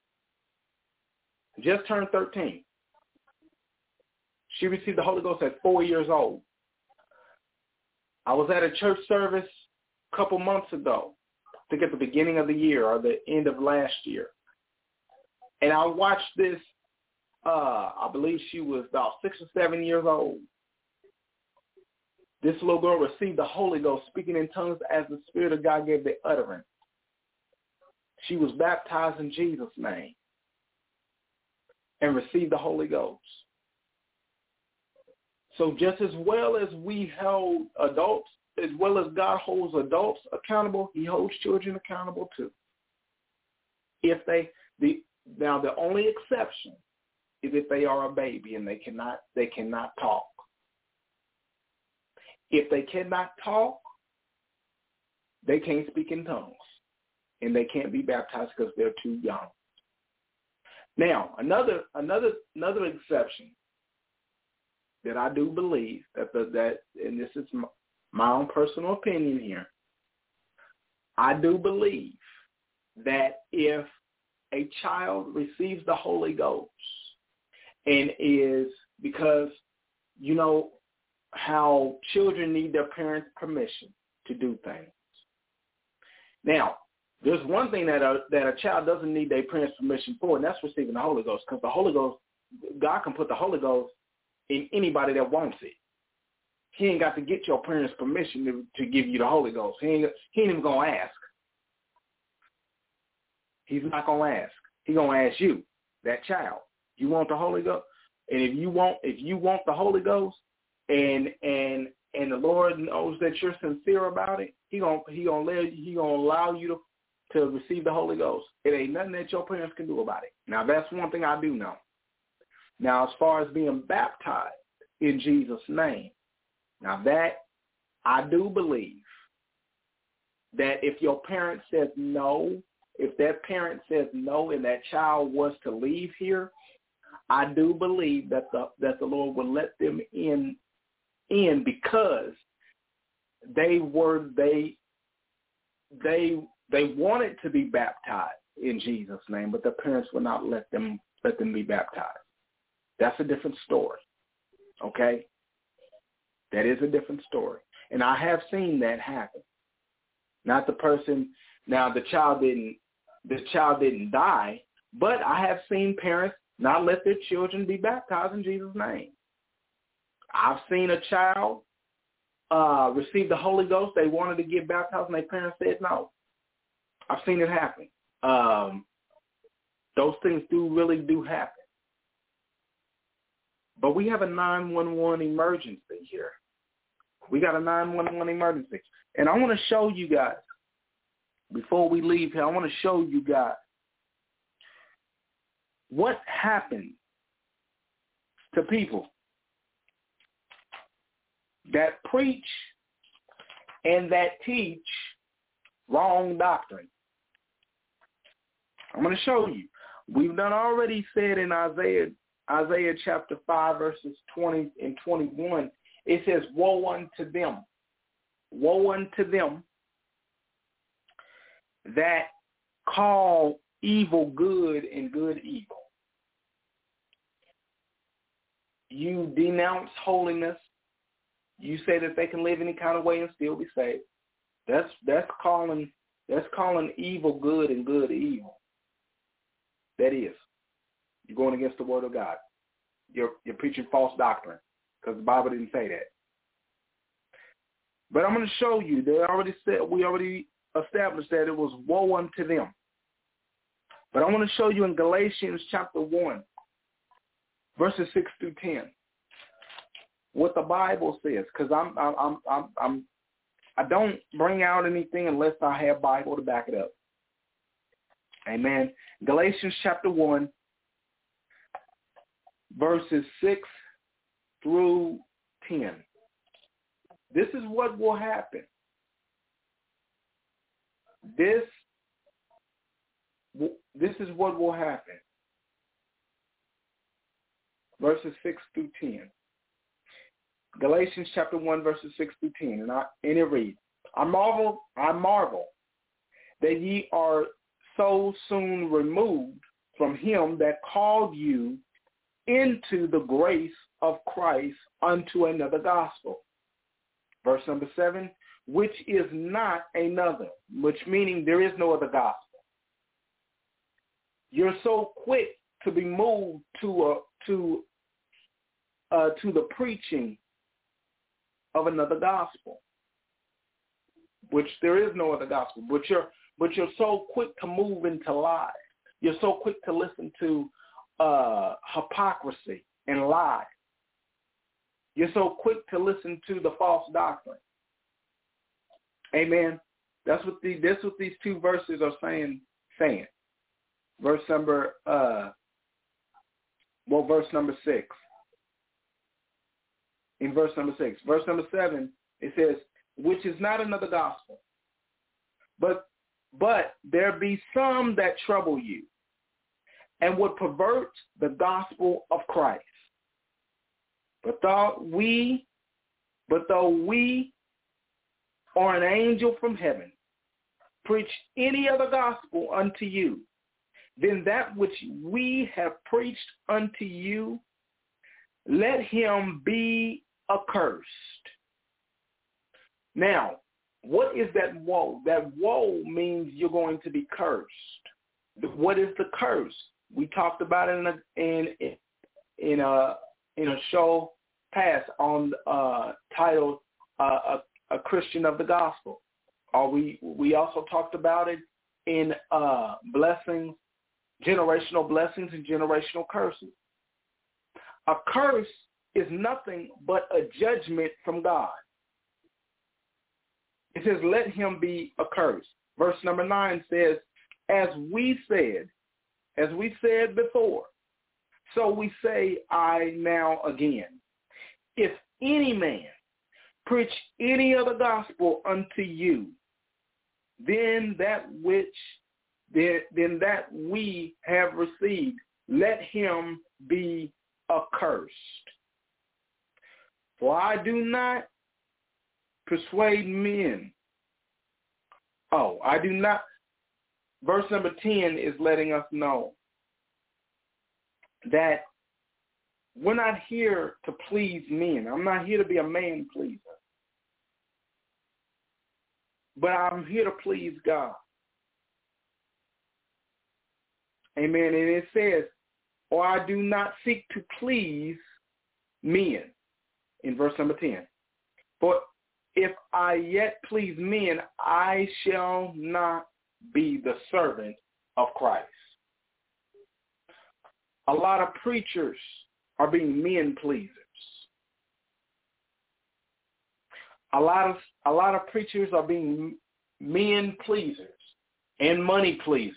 Just turned thirteen. She received the Holy Ghost at four years old. I was at a church service a couple months ago, I think at the beginning of the year or the end of last year. And I watched this, uh, I believe she was about six or seven years old. This little girl received the Holy Ghost, speaking in tongues as the Spirit of God gave the utterance. She was baptized in Jesus' name and received the Holy Ghost. So just as well as we hold adults, as well as God holds adults accountable, he holds children accountable too. If they, the now the only exception is if they are a baby and they cannot, they cannot talk. If they cannot talk, they can't speak in tongues, and they can't be baptized because they're too young. Now, another another another exception that I do believe that the, that, and this is my, my own personal opinion here, I do believe that if a child receives the Holy Ghost and is, because you know how children need their parents' permission to do things. Now, there's one thing that a, that a child doesn't need their parents' permission for, and that's receiving the Holy Ghost, because the Holy Ghost, God can put the Holy Ghost in anybody that wants it. He ain't got to get your parents' permission to, to give you the Holy Ghost. He ain't, he ain't even going to ask. He's not going to ask. He's going to ask you, that child, you want the Holy Ghost? And if you want, if you want the Holy Ghost, and and and the Lord knows that you're sincere about it, he gonna he gonna let he gonna allow you to to receive the Holy Ghost. It ain't nothing that your parents can do about it. Now that's one thing I do know. Now as far as being baptized in Jesus' name, now that I do believe that if your parent says no, if that parent says no and that child was to leave here, I do believe that the that the Lord will let them in in because they were they they they wanted to be baptized in Jesus' name, but their parents would not let them let them be baptized. That's a different story. Okay? That is a different story. And I have seen that happen. Not the person now the child didn't the child didn't die, but I have seen parents not let their children be baptized in Jesus' name. I've seen a child uh, receive the Holy Ghost. They wanted to get baptized, and their parents said no. I've seen it happen. Um, those things do really do happen. But we have a nine one one emergency here. We got a nine one one emergency. And I want to show you guys, before we leave here, I want to show you guys what happened to people that preach and that teach wrong doctrine. I'm going to show you. We've done already said in Isaiah, Isaiah chapter five, verses twenty and twenty-one, it says, woe unto them, woe unto them that call evil good and good evil. You denounce holiness. You say that they can live any kind of way and still be saved. That's that's calling that's calling evil good and good evil. That is. You're going against the word of God. You're you're preaching false doctrine because the Bible didn't say that. But I'm going to show you. They already said we already established that it was woe unto them. But I want to show you in Galatians chapter one, verses six through ten, what the Bible says. Because I'm I'm I'm I'm, I'm I don't bring out anything unless I have Bible to back it up. Amen. Galatians chapter one, verses six through ten. This is what will happen. This, this is what will happen. Verses six through ten. Galatians chapter one, verses six through ten. And, I, and it reads, I marvel, I marvel that ye are so soon removed from him that called you into the grace of Christ unto another gospel. Verse number seven, which is not another, which meaning there is no other gospel. You're so quick to be moved to a, to uh, to the preaching of another gospel, which there is no other gospel. But you're but you're so quick to move into lies. You're so quick to listen to uh, hypocrisy and lie. You're so quick to listen to the false doctrine. Amen. That's what the that's what these two verses are saying. Saying. Verse number uh, well, verse number six. In verse number six, verse number seven, it says, "Which is not another gospel, but but there be some that trouble you, and would pervert the gospel of Christ. But though we, but though we, or an angel from heaven, preach any other gospel unto you, then that which we have preached unto you, let him be accursed." Now, what is that woe? That woe means you're going to be cursed. What is the curse? We talked about it in a in in a in a show past on uh, titled uh, a, a Christian of the Gospel. Or we we also talked about it in uh, blessings, generational blessings and generational curses. A curse is nothing but a judgment from God. It says, let him be accursed. Verse number nine says, as we said, as we said before, so we say I now again. If any man preach any other gospel unto you, then that which, then, then that we have received, let him be accursed. For I do not persuade men. Oh, I do not. Verse number ten is letting us know that we're not here to please men. I'm not here to be a man pleaser. But I'm here to please God. Amen. And it says, or I do not seek to please men, in verse number ten. For if I yet please men, I shall not be the servant of Christ. A lot of preachers are being men pleasers. A lot of a lot of preachers are being men pleasers and money pleasers.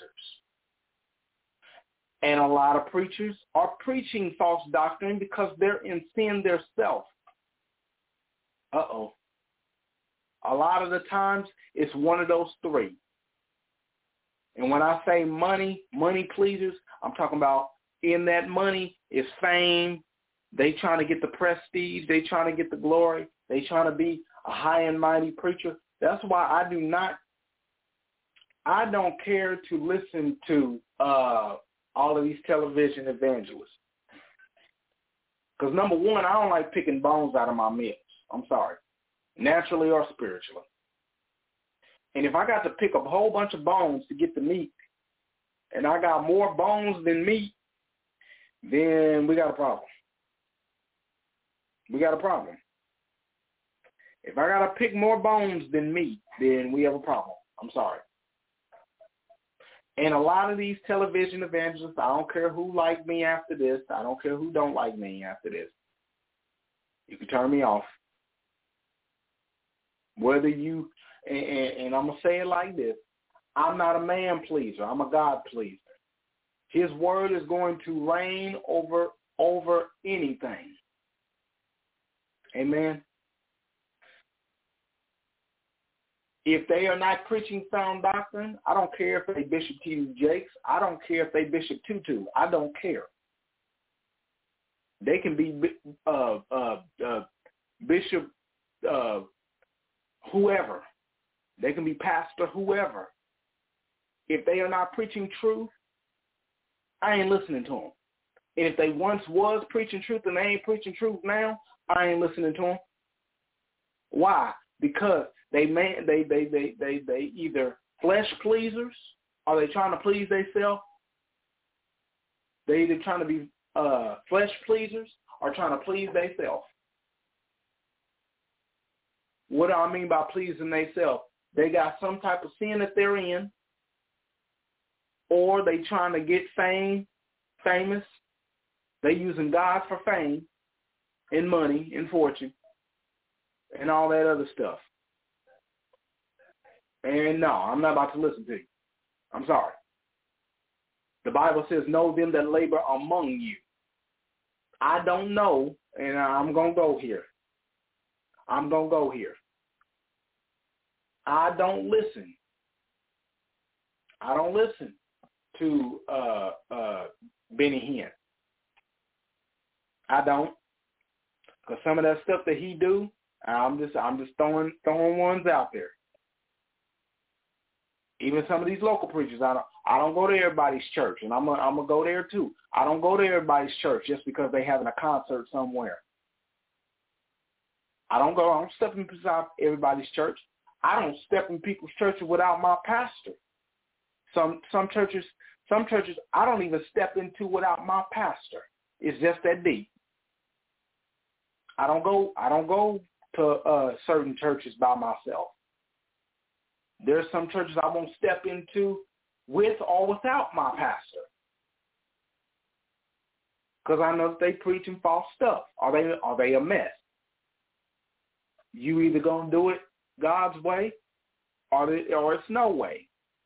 And a lot of preachers are preaching false doctrine because they're in sin themselves. Uh-oh. A lot of the times, it's one of those three. And when I say money, money pleasers, I'm talking about in that money is fame. They trying to get the prestige. They trying to get the glory. They trying to be a high and mighty preacher. That's why I do not, I don't care to listen to uh, all of these television evangelists. Because number one, I don't like picking bones out of my meals. I'm sorry. Naturally or spiritually. And if I got to pick up a whole bunch of bones to get the meat, and I got more bones than meat, then we got a problem. We got a problem. If I got to pick more bones than meat, then we have a problem. I'm sorry. And a lot of these television evangelists, I don't care who like me after this. I don't care who don't like me after this. You can turn me off. Whether you, and, and, and I'm going to say it like this, I'm not a man pleaser. I'm a God pleaser. His word is going to reign over, over anything. Amen. If they are not preaching sound doctrine, I don't care if they Bishop T D Jakes. I don't care if they Bishop Tutu. I don't care. They can be uh, uh, uh, Bishop uh, whoever. They can be pastor whoever. If they are not preaching truth, I ain't listening to them. And if they once was preaching truth and they ain't preaching truth now, I ain't listening to them. Why? Because they man, they, they, they, they, they either flesh pleasers or they trying to please themselves. They either trying to be uh, flesh pleasers or trying to please themselves. What do I mean by pleasing themselves? They got some type of sin that they're in, or they trying to get fame, famous. They using God for fame and money and fortune and all that other stuff. And no, I'm not about to listen to you. I'm sorry. The Bible says, know them that labor among you. I don't know, and I'm going to go here. I'm going to go here. I don't listen. I don't listen to uh, uh, Benny Hinn. I don't. Because some of that stuff that he do, I'm just I'm just throwing throwing ones out there. Even some of these local preachers, I don't I don't go to everybody's church, and I'm gonna I'm gonna go there too. I don't go to everybody's church just because they having a concert somewhere. I don't go. I don't step inside everybody's church. I don't step in people's churches without my pastor. Some some churches some churches I don't even step into without my pastor. It's just that deep. I don't go I don't go to uh, certain churches by myself. There's some churches I won't step into with or without my pastor. Because I know that they preaching false stuff. Are they are they a mess? You either gonna do it God's way or the, or it's no way.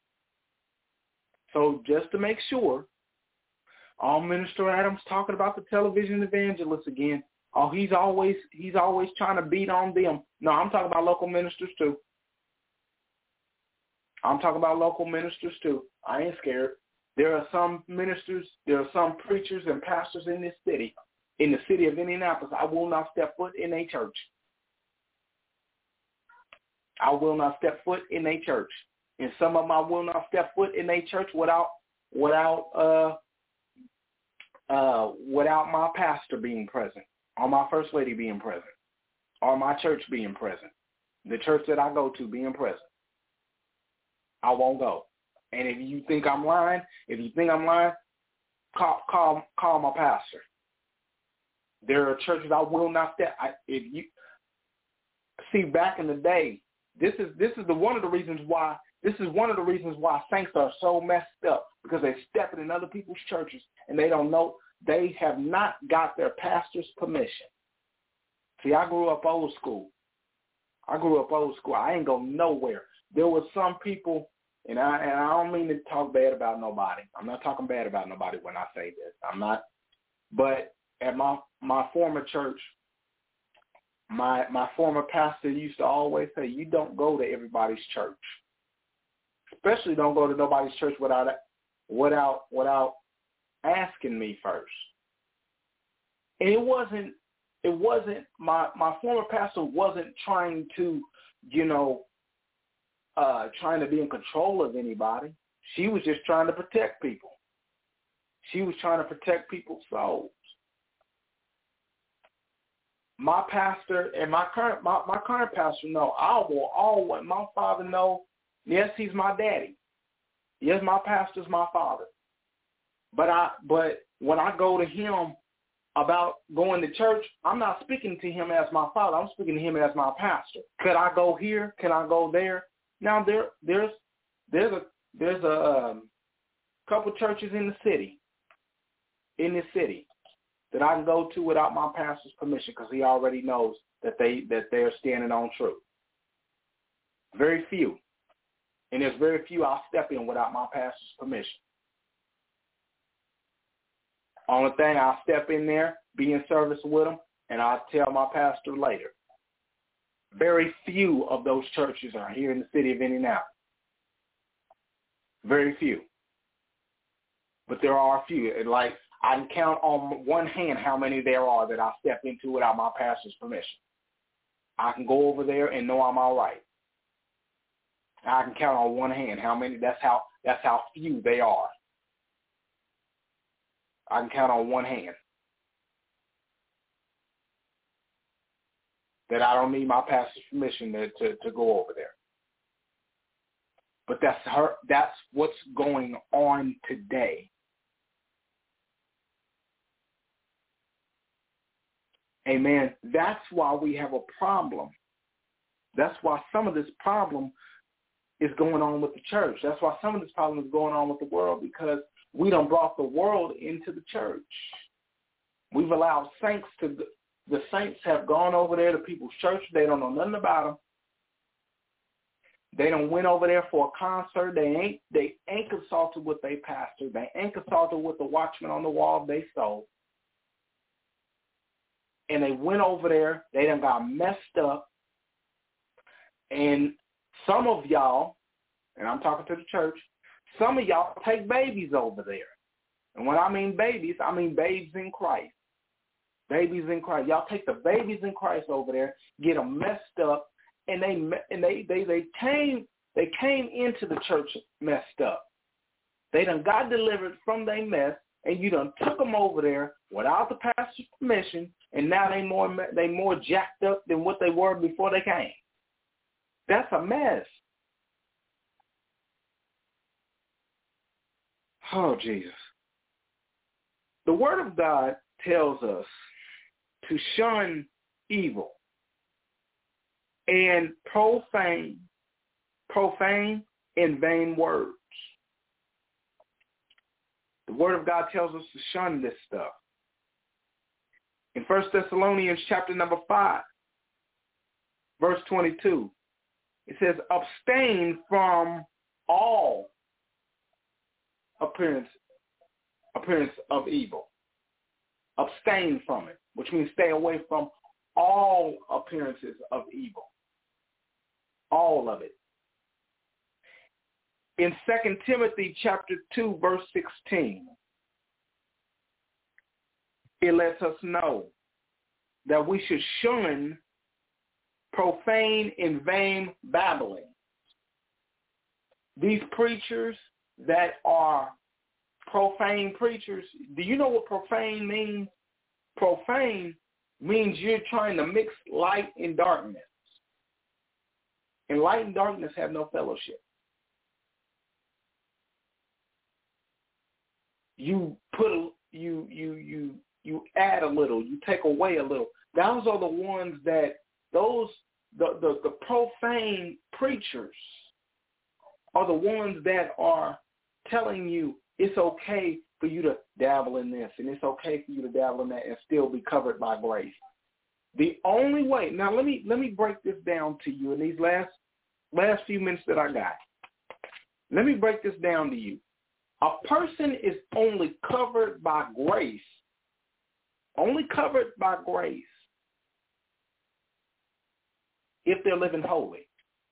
So just to make sure, all Minister Adams talking about the television evangelists again. Oh, he's always he's always trying to beat on them. No, I'm talking about local ministers too. I'm talking about local ministers too. I ain't scared. There are some ministers, there are some preachers and pastors in this city, in the city of Indianapolis. I will not step foot in a church. I will not step foot in a church. And some of them I will not step foot in a church without without uh uh without my pastor being present, or my first lady being present, or my church being present, the church that I go to being present. I won't go. And if you think I'm lying, if you think I'm lying, call call call my pastor. There are churches I will not step. I, if you see, back in the day, this is this is the one of the reasons why this is one of the reasons why saints are so messed up, because they step in other people's churches and they don't know, they have not got their pastor's permission. See, I grew up old school. I grew up old school. I ain't go nowhere. There were some people, and I and I don't mean to talk bad about nobody. I'm not talking bad about nobody when I say this. I'm not. But at my my former church, My my former pastor used to always say, you don't go to everybody's church. Especially don't go to nobody's church without without without asking me first. And it wasn't it wasn't my my former pastor wasn't trying to, you know, uh, trying to be in control of anybody. She was just trying to protect people. She was trying to protect people's souls. My pastor and my current my, my current pastor know I will always my father know, yes, he's my daddy. Yes, my pastor's my father. But I but when I go to him about going to church, I'm not speaking to him as my father. I'm speaking to him as my pastor. Could I go here? Can I go there? Now there there's there's a there's a um, couple churches in the city, in this city, that I can go to without my pastor's permission because he already knows that they that they're standing on truth. Very few. And there's very few I'll step in without my pastor's permission. Only thing, I'll step in there, be in service with them, and I'll tell my pastor later. Very few of those churches are here in the city of Indianapolis. Very few. But there are a few. Like, I can count on one hand how many there are that I step into without my pastor's permission. I can go over there and know I'm all right. I can count on one hand how many. That's how that's how few they are. I can count on one hand that I don't need my pastor's permission to, to, to go over there. But that's her. That's what's going on today. Amen. That's why we have a problem. That's why some of this problem is going on with the church. That's why some of this problem is going on with the world, because we done brought the world into the church. We've allowed saints to, the saints have gone over there to people's church. They don't know nothing about them. They done went over there for a concert. They ain't they ain't consulted with their pastor. They ain't consulted with the watchman on the wall they sold. And they went over there. They done got messed up. And some of y'all, and I'm talking to the church, some of y'all take babies over there. And when I mean babies, I mean babes in Christ. Babies in Christ. Y'all take the babies in Christ over there, get them messed up, and they and they they they came they came into the church messed up. They done got delivered from their mess, and you done took them over there without the pastor's permission, and now they more they more jacked up than what they were before they came. That's a mess. Oh, Jesus. The Word of God tells us to shun evil and profane, profane and vain words. The Word of God tells us to shun this stuff. In First Thessalonians chapter number five, verse twenty-two, it says, abstain from all appearance, appearance of evil. Abstain from it, which means stay away from all appearances of evil. All of it. In Second Timothy chapter two, verse sixteen, it lets us know that we should shun profane and vain babbling. These preachers that are profane preachers, do you know what profane means? Profane means you're trying to mix light and darkness. And light and darkness have no fellowship. You put a, you you you you add a little, you take away a little. Those are the ones that those the, the, the profane preachers are the ones that are telling you it's okay for you to dabble in this and it's okay for you to dabble in that and still be covered by grace. The only way, now let me let me break this down to you in these last last few minutes that I got. Let me break this down to you. A person is only covered by grace, only covered by grace if they're living holy.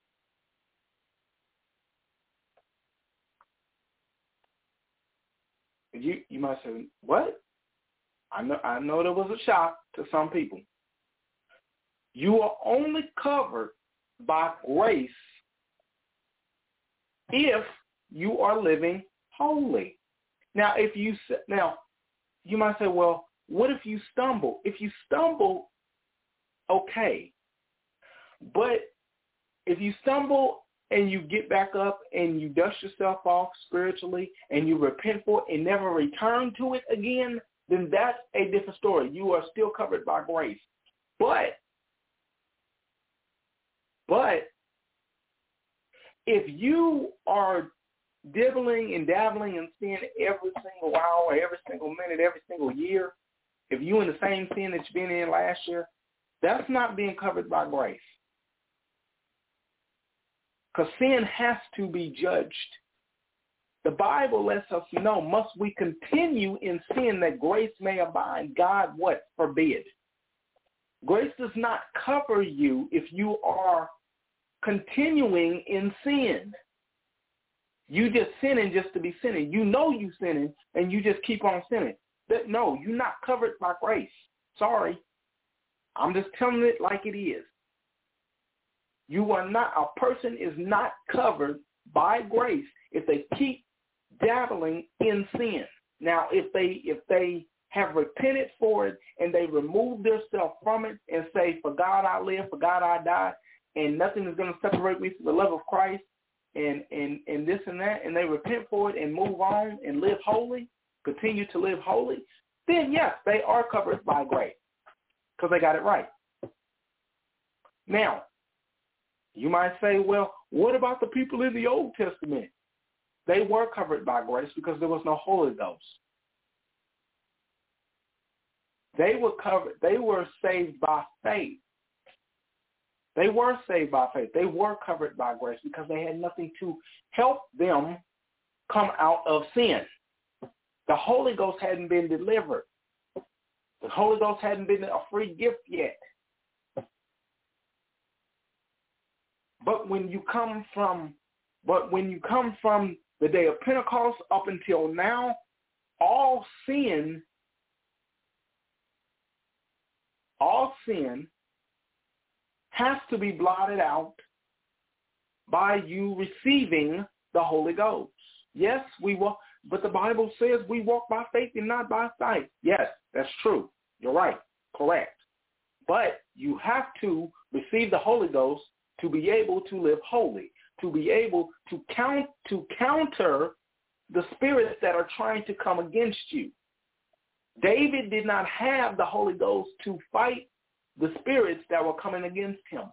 You you might say, what? I know I know there was a shock to some people. You are only covered by grace if you are living holy. Now, if you now you might say, well, what if you stumble? If you stumble, okay. But if you stumble and you get back up and you dust yourself off spiritually and you repent for it and never return to it again, then that's a different story. You are still covered by grace. But, but if you are dibbling and dabbling in sin every single hour, every single minute, every single year, if you're in the same sin that you've been in last year, that's not being covered by grace. Because sin has to be judged. The Bible lets us know, must we continue in sin that grace may abide? God, what? Forbid. Grace does not cover you if you are continuing in sin. You just sinning just to be sinning. You know you sinning, and you just keep on sinning. That, no, you're not covered by grace. Sorry. I'm just telling it like it is. You are not, a person is not covered by grace if they keep dabbling in sin. Now, if they if they have repented for it and they remove themselves from it and say, for God I live, for God I die, and nothing is going to separate me from the love of Christ, and, and, and this and that, and they repent for it and move on and live holy, continue to live holy, then yes, they are covered by grace because they got it right. Now, you might say, well, what about the people in the Old Testament? They were covered by grace because there was no Holy Ghost. They were covered. They were saved by faith. They were saved by faith. They were covered by grace because they had nothing to help them come out of sin. The Holy Ghost hadn't been delivered. The Holy Ghost hadn't been a free gift yet. But when you come from, but when you come from the day of Pentecost up until now, all sin, all sin has to be blotted out by you receiving the Holy Ghost. Yes, we walk, but the Bible says we walk by faith and not by sight. Yes, that's true. You're right. Correct. But you have to receive the Holy Ghost to be able to live holy, to be able to count to counter the spirits that are trying to come against you. David did not have the Holy Ghost to fight the spirits that were coming against him.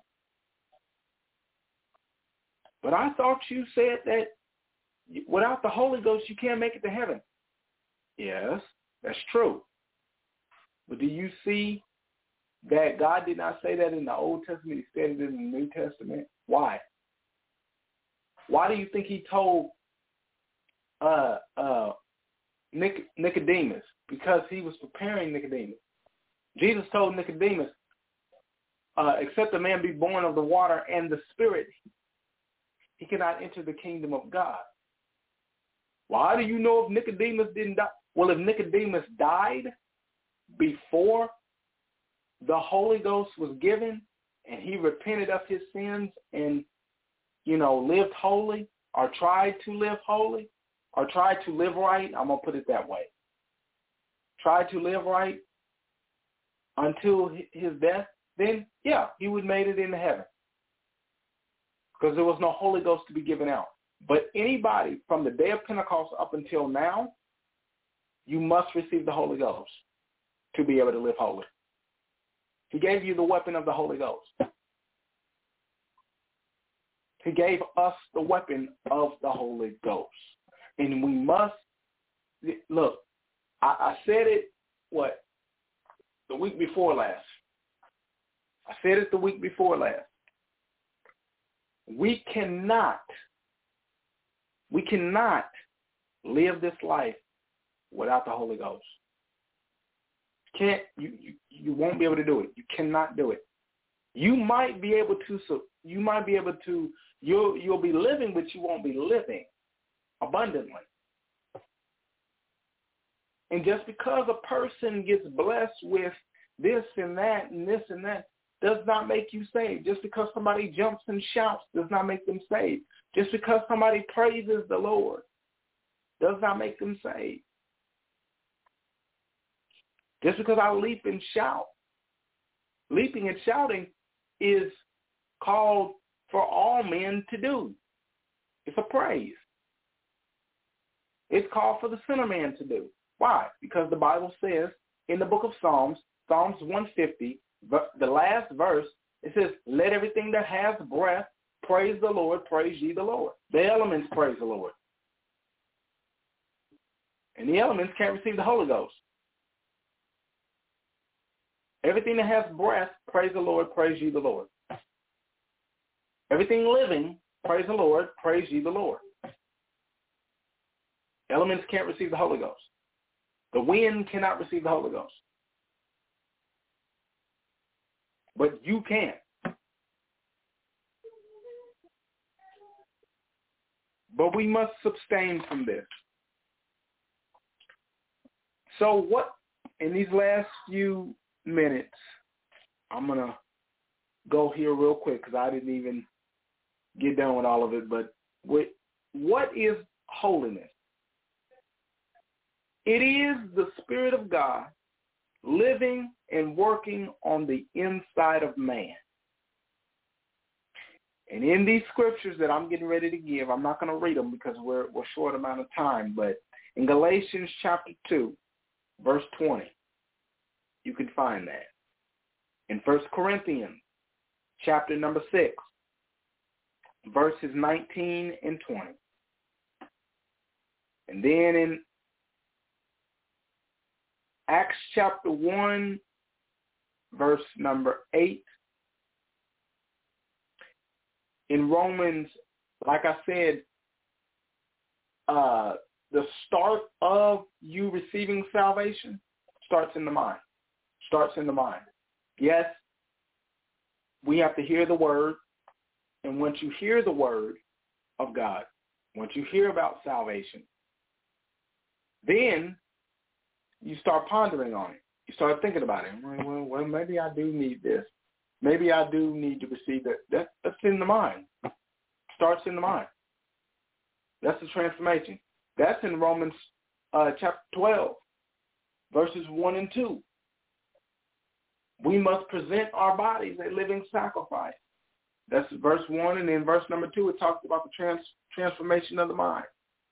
But I thought you said that without the Holy Ghost you can't make it to heaven. Yes, that's true. But do you see that God did not say that in the Old Testament? He said it in the New Testament. Why? Why do you think he told uh, uh, Nic- Nicodemus? Because he was preparing Nicodemus. Jesus told Nicodemus, uh, except a man be born of the water and the Spirit, he cannot enter the kingdom of God. Why do you know if Nicodemus didn't die? Well, if Nicodemus died before the Holy Ghost was given and he repented of his sins and, you know, lived holy or tried to live holy or tried to live right, I'm going to put it that way, tried to live right until his death, then, yeah, he would have made it into heaven because there was no Holy Ghost to be given out. But anybody from the day of Pentecost up until now, you must receive the Holy Ghost to be able to live holy. He gave you the weapon of the Holy Ghost. He gave us the weapon of the Holy Ghost. And we must, look, I, I said it, what, the week before last. I said it the week before last. We cannot, we cannot live this life without the Holy Ghost. Can't you, you you won't be able to do it. You cannot do it. You might be able to, so you might be able to, you'll, you'll be living, but you won't be living abundantly. And just because a person gets blessed with this and that and this and that does not make you saved. Just because somebody jumps and shouts does not make them saved. Just because somebody praises the Lord does not make them saved. Just because I leap and shout. Leaping and shouting is called for all men to do. It's a praise. It's called for the sinner man to do. Why? Because the Bible says in the book of Psalms, Psalms one fifty, the last verse, it says, let everything that has breath praise the Lord, praise ye the Lord. The elements praise the Lord. And the elements can't receive the Holy Ghost. Everything that has breath, praise the Lord, praise ye the Lord. Everything living, praise the Lord, praise ye the Lord. Elements can't receive the Holy Ghost. The wind cannot receive the Holy Ghost. But you can. But we must abstain from this. So what, in these last few minutes, I'm going to go here real quick because I didn't even get done with all of it. But what is holiness? It is the Spirit of God living and working on the inside of man. And in these scriptures that I'm getting ready to give, I'm not going to read them because we're we're short amount of time, but in Galatians chapter two, verse twenty, you can find that. In First Corinthians chapter number six, verses nineteen and twenty. And then in Acts chapter one, verse number eight. In Romans, like I said, uh, the start of you receiving salvation starts in the mind. Starts in the mind. Yes, we have to hear the word. And once you hear the word of God, once you hear about salvation, then you start pondering on it. You start thinking about it. Well, well, maybe I do need this. Maybe I do need to receive that. that. That's in the mind. Starts in the mind. That's the transformation. That's in Romans uh, chapter twelve, verses one and two. We must present our bodies a living sacrifice. That's verse one, and then verse number two, it talks about the trans- transformation of the mind.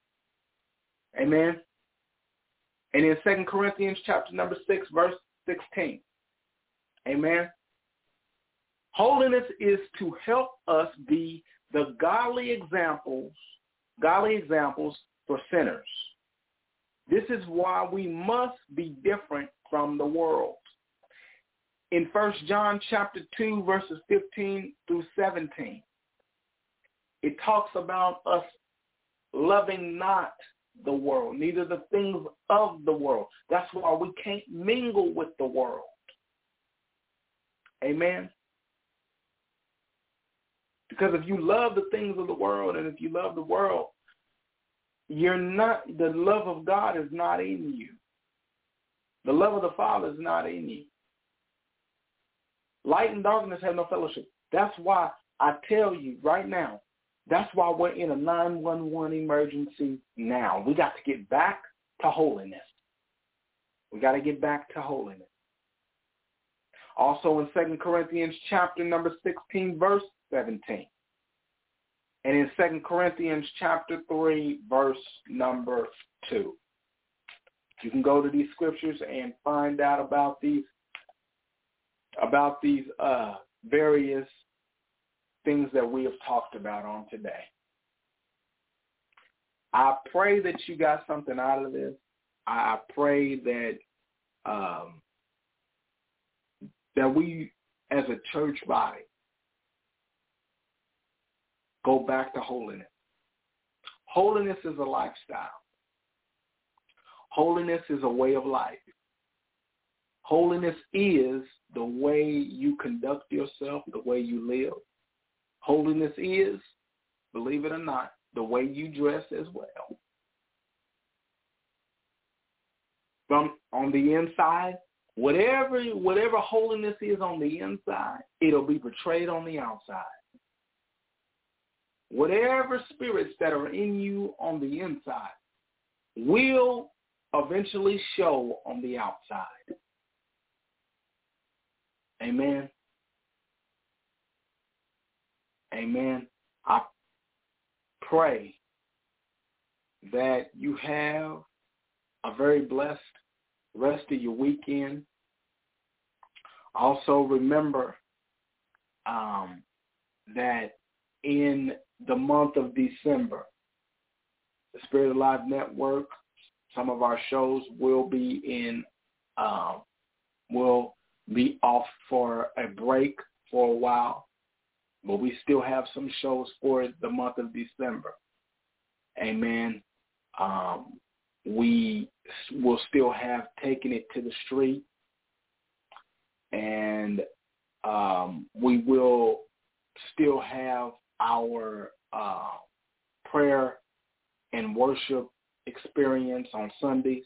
Amen. And in Second Corinthians chapter number six, verse sixteen. Amen. Holiness is to help us be the godly examples, godly examples for sinners. This is why we must be different from the world. In First John chapter two, verses fifteen through seventeen, it talks about us loving not the world, neither the things of the world. That's why we can't mingle with the world. Amen. Because if you love the things of the world, and if you love the world, you're not, the love of God is not in you. The love of the Father is not in you. Light and darkness have no fellowship. That's why I tell you right now, that's why we're in a nine one one emergency now. We got to get back to holiness. We got to get back to holiness. Also in Second Corinthians chapter number sixteen, verse seventeen. And in Second Corinthians chapter three, verse number two. You can go to these scriptures and find out about these about these uh, various things that we have talked about on today. I pray that you got something out of this. I pray that um, that we as a church body go back to holiness. Holiness is a lifestyle. Holiness is a way of life. Holiness is the way you conduct yourself, the way you live. Holiness is, believe it or not, the way you dress as well. From on the inside, whatever whatever holiness is on the inside, it'll be portrayed on the outside. Whatever spirits that are in you on the inside will eventually show on the outside. Amen. Amen. I pray that you have a very blessed rest of your weekend. Also remember um, that in the month of December, the Spirit Alive Network, some of our shows will be in, um, will be off for a break for a while, but we still have some shows for the month of December. Amen. Um, we will still have Taking It to the Street, and um, we will still have our uh, prayer and worship experience on Sundays,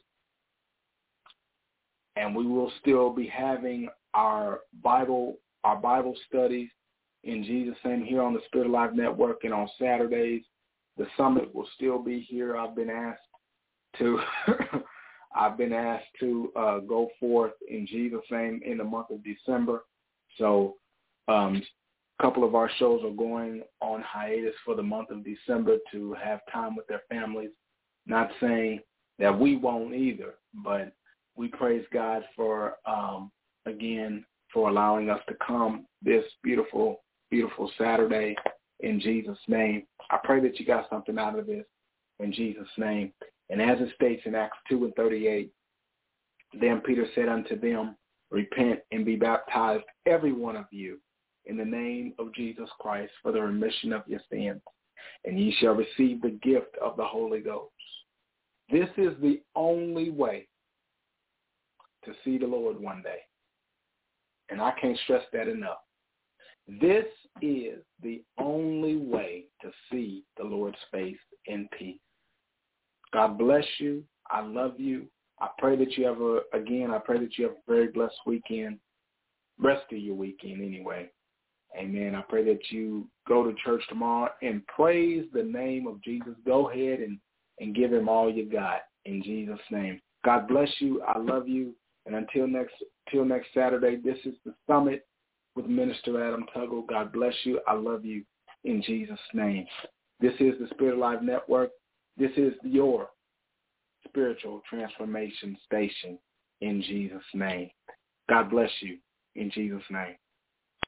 and we will still be having our Bible our Bible studies in Jesus' name here on the Spirit Alive Network, and on Saturdays the summit will still be here. I've been asked to I've been asked to uh, go forth in Jesus' name in the month of December. So um, a couple of our shows are going on hiatus for the month of December to have time with their families. Not saying that we won't either, but we praise God for, um, again, for allowing us to come this beautiful, beautiful Saturday in Jesus' name. I pray that you got something out of this in Jesus' name. And as it states in Acts two and thirty-eight, then Peter said unto them, repent and be baptized, every one of you, in the name of Jesus Christ for the remission of your sins, and ye shall receive the gift of the Holy Ghost. This is the only way to see the Lord one day. And I can't stress that enough. This is the only way to see the Lord's face in peace. God bless you. I love you. I pray that you have a, again, I pray that you have a very blessed weekend, rest of your weekend anyway. Amen. I pray that you go to church tomorrow and praise the name of Jesus. Go ahead and, and give him all you got in Jesus' name. God bless you. I love you. And until next, till next Saturday, this is the Summit with Minister Adam Tuggle. God bless you. I love you in Jesus' name. This is the Spirit Alive Network. This is your spiritual transformation station in Jesus' name. God bless you in Jesus' name.